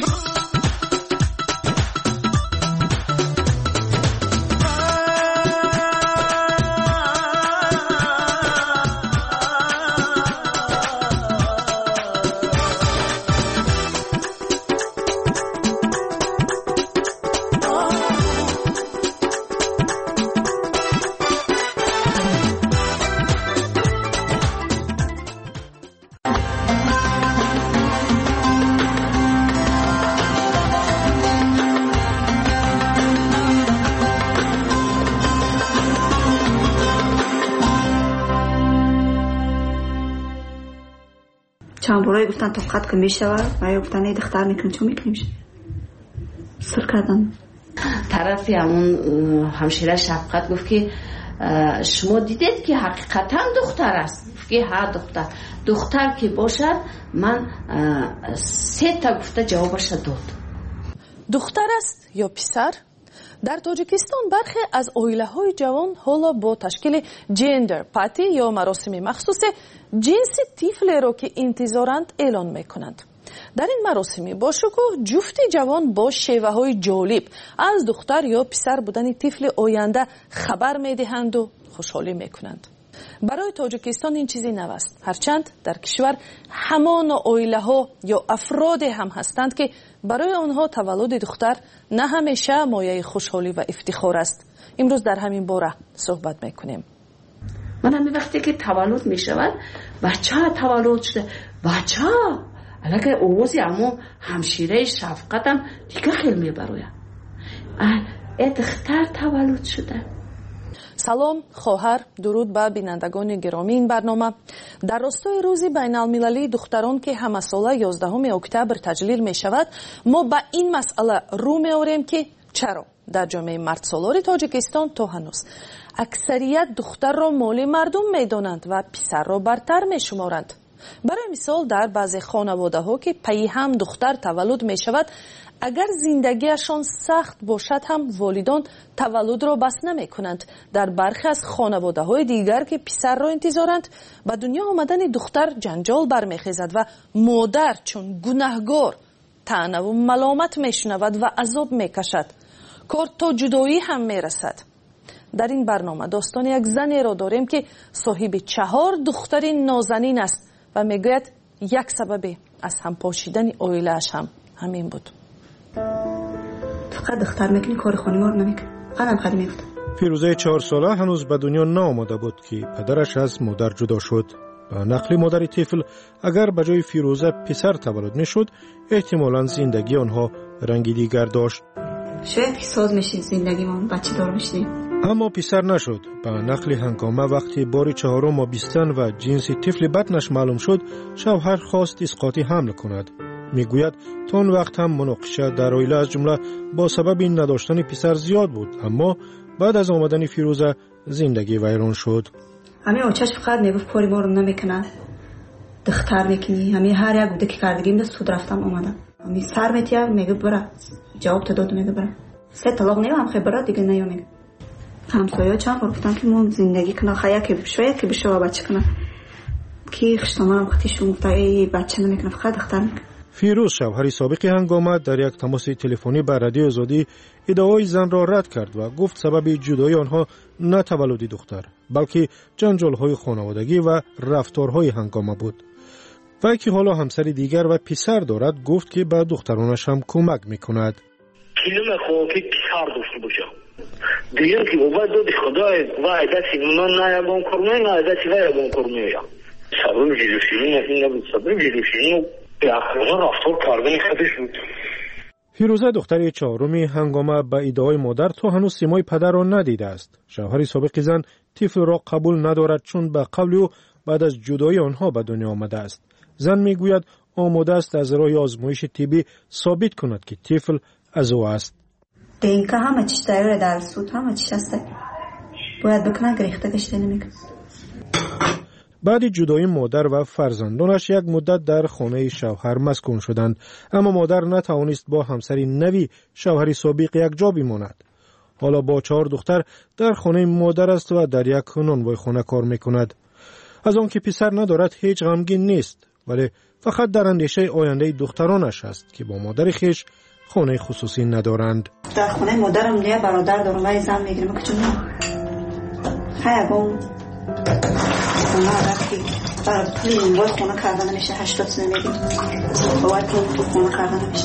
چند برای گفتن طاقت که میشود و یا گفتن ای دختر میکنیم چون میکنیم سر کردن طرفی همون همشیره شفقت گفت که شما دیدید که حقیقتا دختر است. گفت که ها دختر که باشد من 3 تا گفته جوابش داد. دختر است یا پسر؟ در تاجیکستان برخی از اویله‌های جوان حالا با تشکیل جندر پاتی یا مراسم مخصوص جنس طفل را که انتظارند اعلان میکنند. در این مراسم با شکوه جفت جوان با شیوه‌های جالب از دختر یا پسر بودن طفل آینده خبر میدهند و خوشحالی میکنند. برای تاجیکستان این چیزی نو است، هرچند در کشور همان اویله‌ها یا افراد هم هستند که برای آنها تولد دختر نه همیشه مایه خوشحالی و افتخار است. امروز در همین باره صحبت میکنیم. من همین وقتی که تولد میشود بچه تولد شده بچه علاقه اووزی اما همشیره شفقتم دیگه خیلی میبرویم دختر تولد شده. سلام خواهر، درود به بینندگان گرامی این برنامه. در راستای روز بین المللی دختران که همساله 11 اکتبر تجلیل می شود ما به این مسئله رو می آوریم که چرا در جامعه مردسالار تاجیکستان تا هنوز اکثریت دختر را مال مردم می دانند و پسر را برتر می شمارند. برای مثال در بعضی خانواده ها که پی هم دختر تولد می شود اگر زندگیشان سخت باشد هم والدان تولد را بس نمی کنند. در برخی از خانواده های دیگر که پسر را انتظارند به دنیا آمدن دختر جنجال برمیخیزد و مادر چون گناهگار طعنه و ملامت می شنود و عذاب می کشد. کار تا جدایی هم می رسد. در این برنامه داستان یک زنی را داریم که صاحب 4 دختر نازنین است و می گوید یک سبب از هم پاشیدن اویله‌اش هم همین بود. فقط دختر میکنی کار خانه ما رو نمیکنی. قدم خیلی میفته. فیروزه 4 ساله هنوز به دنیا نآمده بود که پدرش از مادر جدا شد. به نقل مادر طفل اگر به جای فیروزه پسر تولد میشد احتمالاً زندگی آنها رنگی دیگر داشت. شاید که ساز میشید زندگی ما بچه دار میشدیم. اما پسر نشد. به نقل هنگامه وقتی بار 4 بیستن و جنس طفل بطنش معلوم شد شوهر خواست اسقاطی حمل کند. میگوید تا اون وقت هم مناقشه در عائله از جمله با سبب این نداشتن پسر زیاد بود، اما بعد از آمدن فیروزه زندگی ویران شد. همین آچش فقط میگفت کاری ما رو نمیکنه، دختر میکنی، همین هر یک بوده که کردگیم دست سود رفتم آمدم، همین سر میتیم میگه برا جواب تداد میگه برا 3 طلاق نیم خیلی برا دیگه نیم میگه. همسایه چند بار گفتم که ما زندگی کنه خیلی که شاید که بشه و بچه کنه کی خشتمام خطیشون گفته ای بچه نمیکنه فقط دختر میکنه. فیروز شوهر سابق هنگامه در یک تماس تلفنی با رادیو آزادی ادعای زن را رد کرد و گفت سبب جدایی آنها نه تولد دختر بلکه جنجال‌های خانوادگی و رفتارهای هنگامه بود. و که حالا همسر دیگر و پسر دارد گفت که به دخترانش هم کمک میکند. کلمه خوکی پسر داشته باشه دیگه که اوبا دو خدای و عدتی من نه یابون کرمه نه عدتی و یابون کرمه یا سبب جلوشینی نبود سبب جلوشینی رفتار کردن خودش بود. فیروزه دختر 4 هنگامه به ادعای مادر تا هنوز سیمای پدر را ندیده است. شوهر سابق زن طفل را قبول ندارد چون به قول او بعد از جدایی آنها به دنیا آمده است. زن میگوید آماده است از راه آزمایش طبی ثابت کند که طفل از او است. دیگه همه چیز تایید در سود همه چیز است. باید بکنه گریخته بشه نمیکنه. بعد جدایی مادر و فرزندانش یک مدت در خانه شوهر مسکون شدند، اما مادر نتوانست با همسری نوی شوهر سابق یک جا بماند. حالا با 4 دختر در خانه مادر است و در یک نانوای خانه کار میکند. از آن که پسر ندارد هیچ غمگین نیست، ولی فقط در اندیشه آینده دخترانش است که با مادر خویش خانه خصوصی ندارند. در خانه مادرم نه برادر دارم و زن میگیرم که چون خیابون خونه رفتی برای پول اینوای خونه کردن نمیشه 80 سنه میگیم باید پول خونه کردن نمیشه.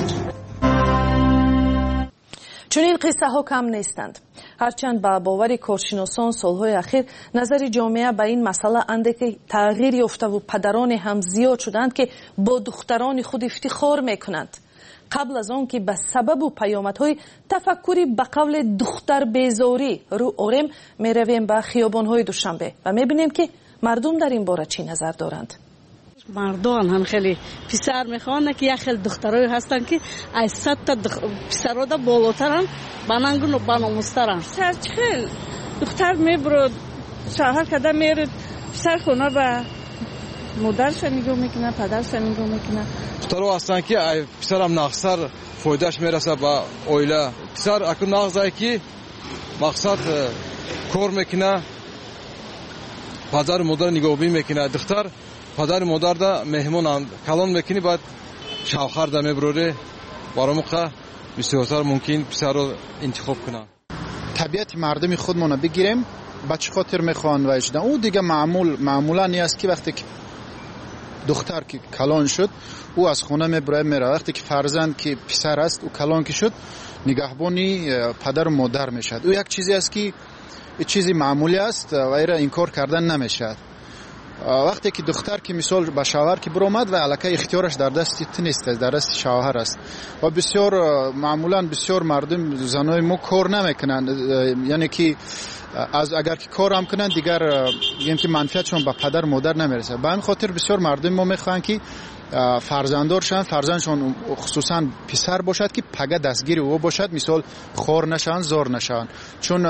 چون این قصه ها کم نیستند. هرچند با باور کارشناسان سالهای اخیر نظر جامعه به این مسئله اندکی تغییر یافته و پدران هم زیاد شدند که با دختران خود افتخار میکنند. قبل از آن که به سبب و پیامدهای تفکری به قول دختر بیزاری رو آرم می رویم به خیابانهای دوشنبه و می بینیم که مردم در این باره چی نظر دارند. مردان هم خیلی پسر میخوان که یک خیلی دخترای هستن که از 100 تا پسرها دا بالاترن بنانگون و بناموسترن. پسر خیلی دختر میبرد شوهر کده میرد پسر خونه به مادرش نگاه میکنه پدرش نگاه میکنه. دخترها هستن که پسر هم نقصر فایدهش میرسه به اویله. پسر اکو نقصه که مقصد کار میکنه پدر مادر نگاه میکنه. دختر پدر مادر دا مهمون کلان میکنی باید شوهر دا میبروره برای موقع بسیارتر ممکن پسر رو انتخاب کنه. طبیعت مردمی خودمون بگیریم بچه خاطر میخوان و اجدن او دیگه معمولا نیست که وقتی که دختر که کلان شد او از خونه میبره میره. وقتی که فرزند که پسر است او کلان که شد نگهبانی پدر و مادر میشد. او یک چیزی است که چیزی معمولی است و ایره انکار کردن نمیشد. وقتی که دختر که مثال به شوهر که برآمد و الکی اختیارش در دست نیست، در دست شوهر است و بسیار معمولا بسیار مردم زنای ما کار نمیکنند، یعنی که از اگر که کار هم کنند دیگر یعنی که منفعتشون به پدر مادر نمیرسه. به این خاطر بسیار مردم ما میخوان که فرزندشون خصوصا پسر باشد که پگه دستگیر او باشد، مثال خور نشن زار نشن، چون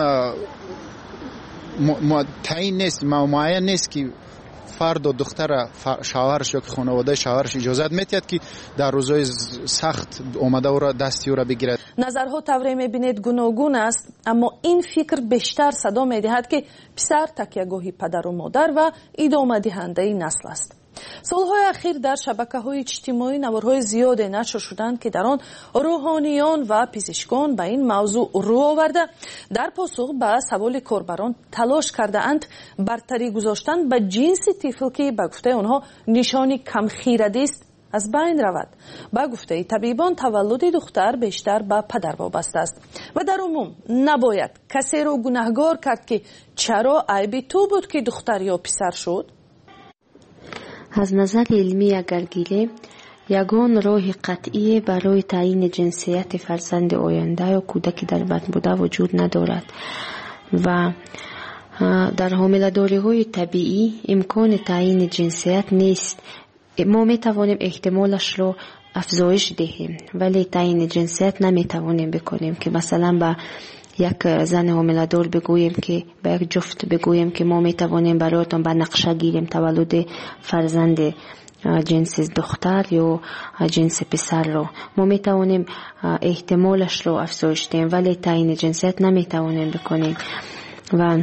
تعیین نیست معین نیست که فرد و دختر شوهرش یا که خانواده شوهرش اجازت میتید که در روزهای سخت اومده او را دستی او را بگیرد. نظرها طوری میبینید گوناگون است، اما این فکر بیشتر صدا میدهد که پسر تکیهگاهی پدر و مادر و ادامه دهنده نسل است. سالهای اخیر در شبکه‌های اجتماعی نوارهای زیاد نشر شدند که در آن روحانیان و پزشکان به این موضوع رو آورده در پاسخ به سوال کاربران تلاش کرده اند برتری گذاشتن به جنس طفل که به گفته آنها نشانی کم خیرگی است از بین رود. به گفته طبیبان تولد دختر بیشتر به پدر وابسته است و در عموم نباید کسی را گناهکار کرد که چرا عیب تو بود که دختر یا پسر شد. از نظر علمی اگر گیریم یگان راه قطعی برای تعیین جنسیت فرزند آینده یا کودکی در بطن بوده وجود ندارد و در حامله‌داری‌های طبیعی امکان تعیین جنسیت نیست. ما می توانیم احتمالش رو افزایش دهیم ولی تعیین جنسیت نمی توانیم بکنیم که مثلا با یک زن حامله‌دار بگوییم که با یک جفت بگوییم که ما می توانیم برایتان به نقشه گیریم تولد فرزند جنس دختر یا جنس پسر رو. ما می توانیم احتمالش رو افزایش دهیم ولی تعیین جنسیت نمی توانیم بکنیم. و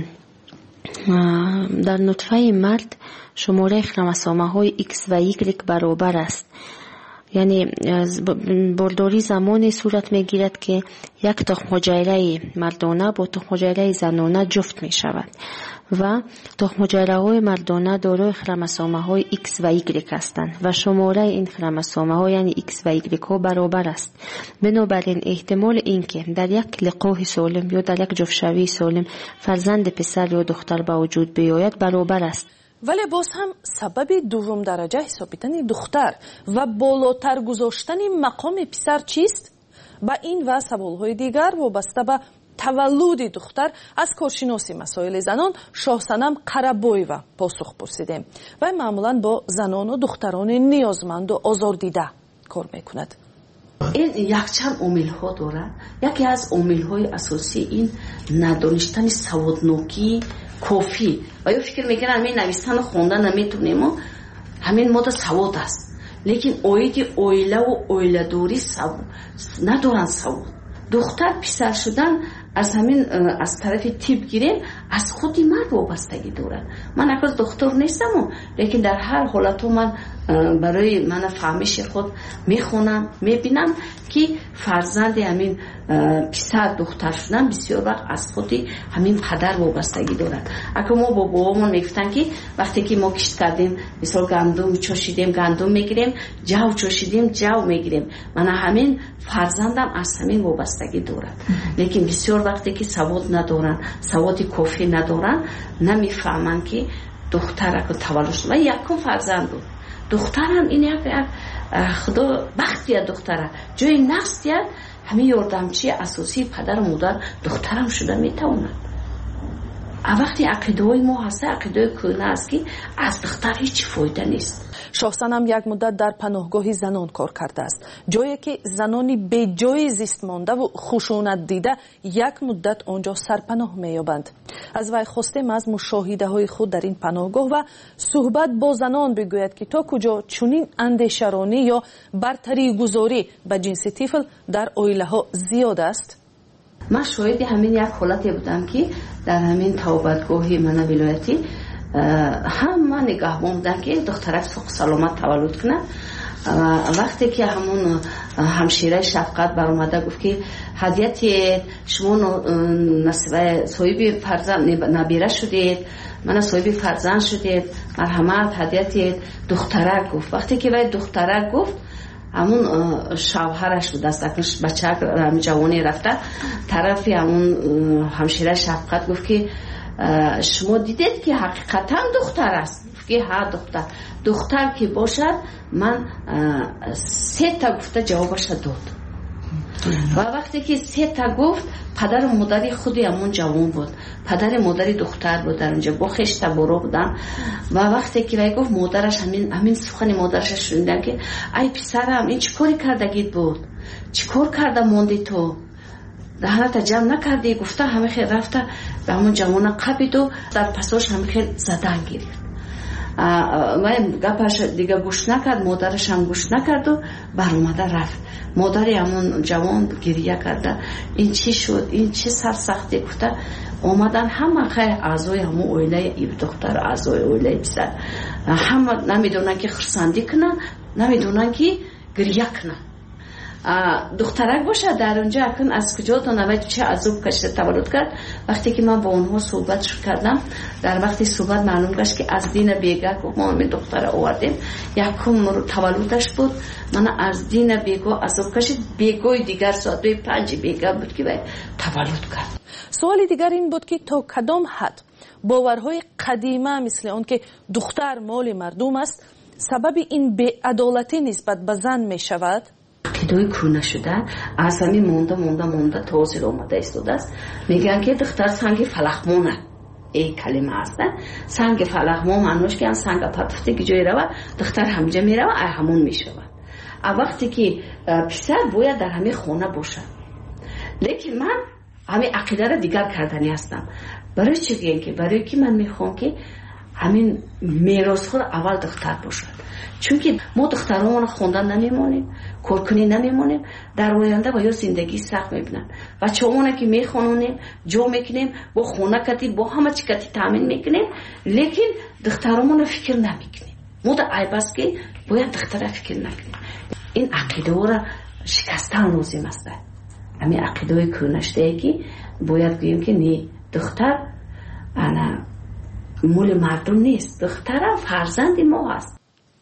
در نطفه مرد شماره خروموسوم‌های X و Y برابر است، یعنی بارداری زمانی صورت میگیرد که یک تخم حجره مردانه با تخم حجره زنانه جفت می شود و تخم حجره های مردانه دارای خروموسوم های X و Y هستند و شماره این خروموسوم ها یعنی X و Y ها برابر است. بنابراین احتمال اینکه در یک لقاح سالم یا در یک جفت‌شوی سالم فرزند پسر یا دختر به وجود بیاید برابر است. ولی باز هم سبب دوم درجه حسابیدن دختر و بالاتر گذاشتن مقام پسر چیست؟ با این و سوالهای دیگر وابسته به تولد دختر از کارشناس مسائل زنان شاهصنم قره‌بویeva پاسخ پرسیدیم و معمولا با زنان و دختران نیازمند و آزاردیده کار میکند. این یک چند عامل ها دارد. یکی از عامل های اساسی این ندانستن سوادناکی کافی و یا فکر میکنن همین نویسن و خوندن نمیتونیم، همین ماده سواد است، لیکن اوید اویله و اویله دوری ندارن سواد. دختر پسر شدن از طرف تیپ گیریم از خودی مرد وابستگی دارد. من اگر دکتر نیستم لیکن در هر حالت من برای من فهمش خود میخونم میبینم که فرزند همین پسر دختر شدن بسیار وقت از خودی همین پدر وابستگی دارد. اگر ما با بابامون میگفتن که وقتی که ما کشت کردیم مثلا گندم چاشیدیم گندم میگیریم، جو چاشیدیم جو میگیریم، من همین فرزندم از همین وابستگی دارد. لیکن بسیار وقتی که سواد ندارن، سواد کافی ندارن، نمیفهمن که دختر اگر تولد شد و یکم فرزند بود، دختر هم این یک خدا بختیه دختره جای نقص دیاد همین یاردمچی اساسی پدر و مادر دخترم شده میتواند. وقتی عقیده های ما هست عقیده کهنه است که از دختر هیچ فایده نیست. شاهسان هم یک مدت در پناهگاه زنان کار کرده است، جایی که زنانی به جای زیست مانده و خشونت دیده یک مدت آنجا سرپناه می‌یابند. از وی خواستیم از مشاهده های خود در این پناهگاه و صحبت با زنان بگوید که تا کجا چنین اندیشرانی یا برتری گذاری به جنس طفل در عائله ها زیاد است. من شاهد همین یک حالتی بودم که در همین توبتگاهی من ولایتی همه نگهبان بودن که دخترک سوق سلامت تولد کنه. وقتی که همون همشیره شفقت بر اومده گفت که هدیت شما نصیبه صاحب فرزند نبیره شدید، من صاحب فرزند شدید، مرحمت هدیت دخترک گفت. وقتی که باید دخترک گفت همون شوهرش بود دستکش بچه همین جوانی رفته طرفی همون همشیره شفقت گفت که شما دیدید که حقیقتا دختر است؟ که ها دختر که باشد من 3 تا گفته جوابش داد و وقتی که 3 تا گفت پدر و مادری خودی همون جوان بود، پدر مادری دختر بود در اونجا با خشت برو بودن و وقتی که وای گفت مادرش همین سخن مادرش شنیدن که ای پسرم این چیکار کردگید بود، چیکار کرده موندی تو دهنت جمع نکردی؟ گفته همه خیلی رفته به همون جوان قبید و در پساش همه خیلی زدن گرفت و گپش دیگه گوش نکرد، مادرش هم گوش نکرد و بر اومده رفت. مادر همون جوان گریه کرده این چی شد، این چه سرسختی گفته. اومدن همه خیلی اعضای همون اویله ای دختر اعضای اویله پسر همه نمیدونن که خرسندی کنن، نمیدونن که گریه کنن. دخترک باشه در اونجا اکن از کجا تا نوید چه عذاب کشته تولد کرد. وقتی که من با اونها صحبت کردم در وقتی صحبت معلوم گشت که از دین بیگا که ما همین دختر آوردیم یکم تولدش بود، من از دین بیگا عذاب کشید. بیگای دیگر ساعت 5 بیگا بود که باید تولد کرد. سوال دیگر این بود که تا کدام حد باورهای قدیمه مثل اون که دختر مال مردم است سبب این بی‌عدالتی نسبت به زن می شود؟ عقیده کهنه شده از همین مونده توضیح اومده ایستاده است. میگن که دختر سنگ فلخمونه، این کلمه هست سنگ فلخمون معنیش که سنگ پتفته که جایی روه دختر همجا میروه همون میشود. وقتی که پسر باید در همین خونه باشه. لیکن من همین عقیده را دیگر کردنی هستم. برای چی گیم که برای که من میخوام که همین میراث خود اول دختر باشد، چون که ما دخترامون خوندن نمیمونیم، کارکنی نمیمونیم، در آینده با یا زندگی سخت میبینن. بچه‌مون که میخونونیم جو میکنیم با خونه کتی با همه چی کتی تامین میکنیم، لیکن دخترامون فکر نمیکنیم. ما در عیب است که باید دختر فکر نکنیم. این عقیده را شکستن لازم است. همین عقیده کهنه که باید بگیم که نه دختر انا مول مردم نیست، دختر فرزند ما هست.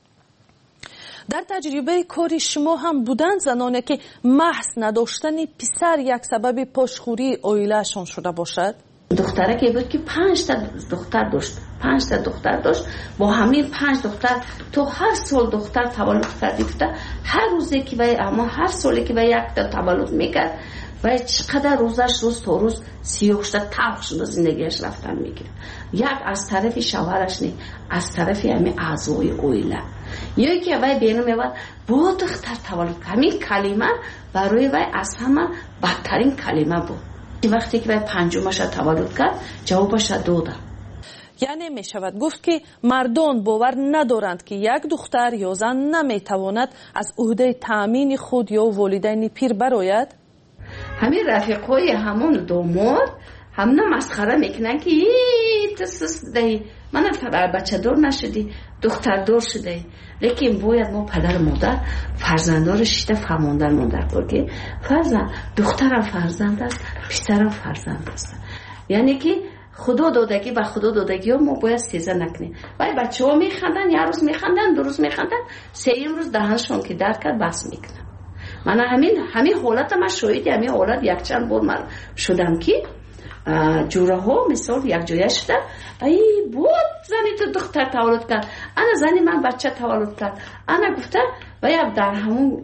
در تجربه کاری شما هم بودند زنانی که محض نداشتن پسر یک سبب پاشخوری عائله‌شان شده باشد؟ دختره که بود که 5 تا دختر داشت، با همین 5 دختر تو هر سال دختر تولد کرده، هر روزی که باید اما هر سالی که باید 1 تا تولد میکرد و چقدر روز تا روز سیاه شده تلخ شده زندگیش رفتن میگیره. یک از طرف شوهرش نه، از طرف همین اعضای عائله. یکی که وای بینم میاد با دختر تولد، همین کلمه برای وای از همه بدترین کلمه بود. وقتی که وای 5مش تولد کرد جوابش دادم. یعنی می شود گفت که مردان باور ندارند که یک دختر یا زن نمی تواند از عهده تامین خود یا والدین پیر برآید؟ همین رفیقای همون دوماد همنا مسخره میکنن که تو سستی من بچه دار نشدی دختر دار شده. لیکن باید ما پدر مادر فرزندان رو شیده فهماندن مادر که فرزند دخترم فرزند است پسرم فرزند است. یعنی که خدا دادگی و خدا دادگی ها ما باید سیزه نکنیم. ولی بچه ها میخندن یه روز میخندن 2 روز میخندن 3 روز دهنشون که درد کرد بس میکنن. من همین حالت من شاید همین حالت یک چند بار من شدم که جوره ها مثال یک جایه شده ای بود زنی تو دختر تولد کرد انا زنی من بچه تولد کرد انا گفته و یک در همون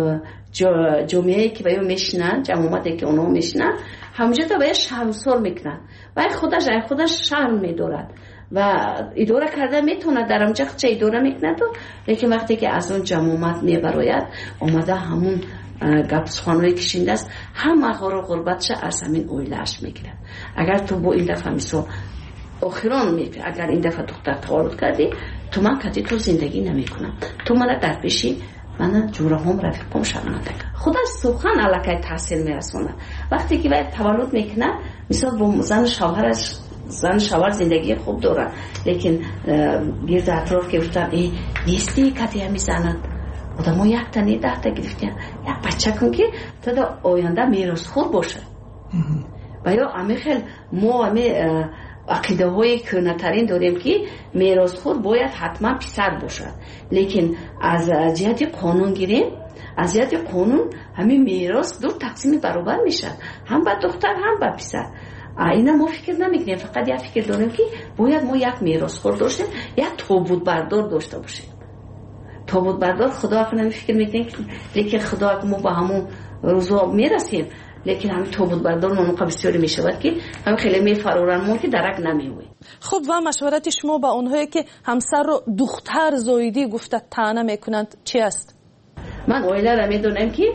جمعه که باید میشنن جمعاتی که اونا میشنن همونجا تا باید شرمسار میکنن و خودش شرم میدارد و اداره کرده میتونه در اونجا چه اداره میکنه تو. لیکن وقتی که از اون جمعات میبراید اومده همون گپ سخنوی کشنده است همه غربتش از همین اویلهش میگیره. اگر تو با این دفعه مثلا آخران میگه اگر این دفعه دختر تولد کردی تو من کتی تو زندگی نمیکنم تو من در پیشی من جوره هم رفیقم شرمنده خودش سخن علاقه تحصیل میرسونه. وقتی که باید تولد میکنه مثلا با زن شوهر زندگی خوب داره لیکن گرد اطراف که گفتن ای نیستی کتی همی زند آدم ها یک تنی 10 تا گرفتن یک بچه کن که تا دا آینده میراث خور باشه. و یا امی خیلی ما امی عقیده های کنترین داریم که میراث خور باید حتما پسر باشه. لیکن از جهت قانون گیریم از جهت قانون همین میراث 2 تقسیم برابر میشه هم به دختر هم به پسر. اینا ما فکر نمیکنیم فقط یک فکر داریم که باید ما یک میراث خور داشتیم یک تابوت بردار داشته باشیم. تابوت بردار خدا اکنون فکر میکنیم لیکن خدا اکنون ما با همون روزا میرسیم لیکن همین تابوت بردار منوقع بسیاری میشود که همین خیلی میفرورن ما که درک نمیویم. خب و مشورت شما با اونهایی که همسر رو دختر زاییدی گفته طعنه میکنند چی است؟ من اویله را میدونم که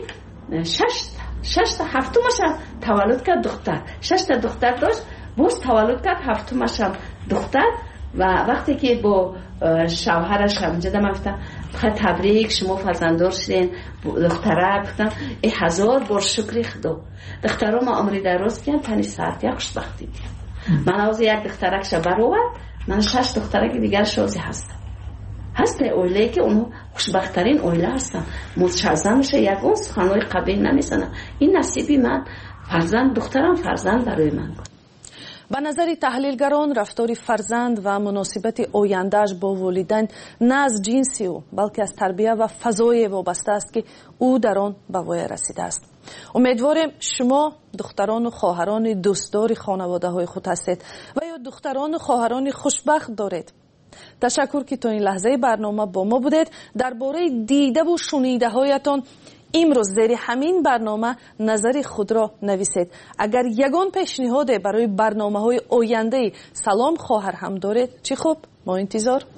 6 تا 7 ماشم تولد کرد دختر 6 تا دختر داشت باز تولد کرد 7 ماشم دختر و وقتی که با شوهرش همونجا من گفتم تبریک شما فرزنددار شدین دختره گفتم 1000 بار شکر خدا دخترها ما عمری دراز کردن تنی ساعت یک خوشبختی دید. من از یک دخترکش برآورد من 6 دخترک دیگر شازی هسته اویله که اونو خوشبختترین اویله هستن متشازم میشه یکون سخنوی قبیل نمیزنم. این نصیبی من فرزند دخترم فرزند برای من بود. به نظر تحلیلگران رفتار فرزند و مناسبت آیندهش با والدین نه از جنسی او بلکه از تربیت و فضای وابسته است که او در آن به وای رسیده است. امیدوارم شما دختران و خواهران دوستدار خانواده های خود هستید و یا دختران و خواهران خوشبخت دارید. تشکر که تا این لحظه برنامه با ما بودید. درباره دیده و شنیده هایتان امروز زیر همین برنامه نظر خود را نویسید. اگر یگان پیشنهاد برای برنامه های آینده سلام خواهر هم دارید چی خوب ما انتظار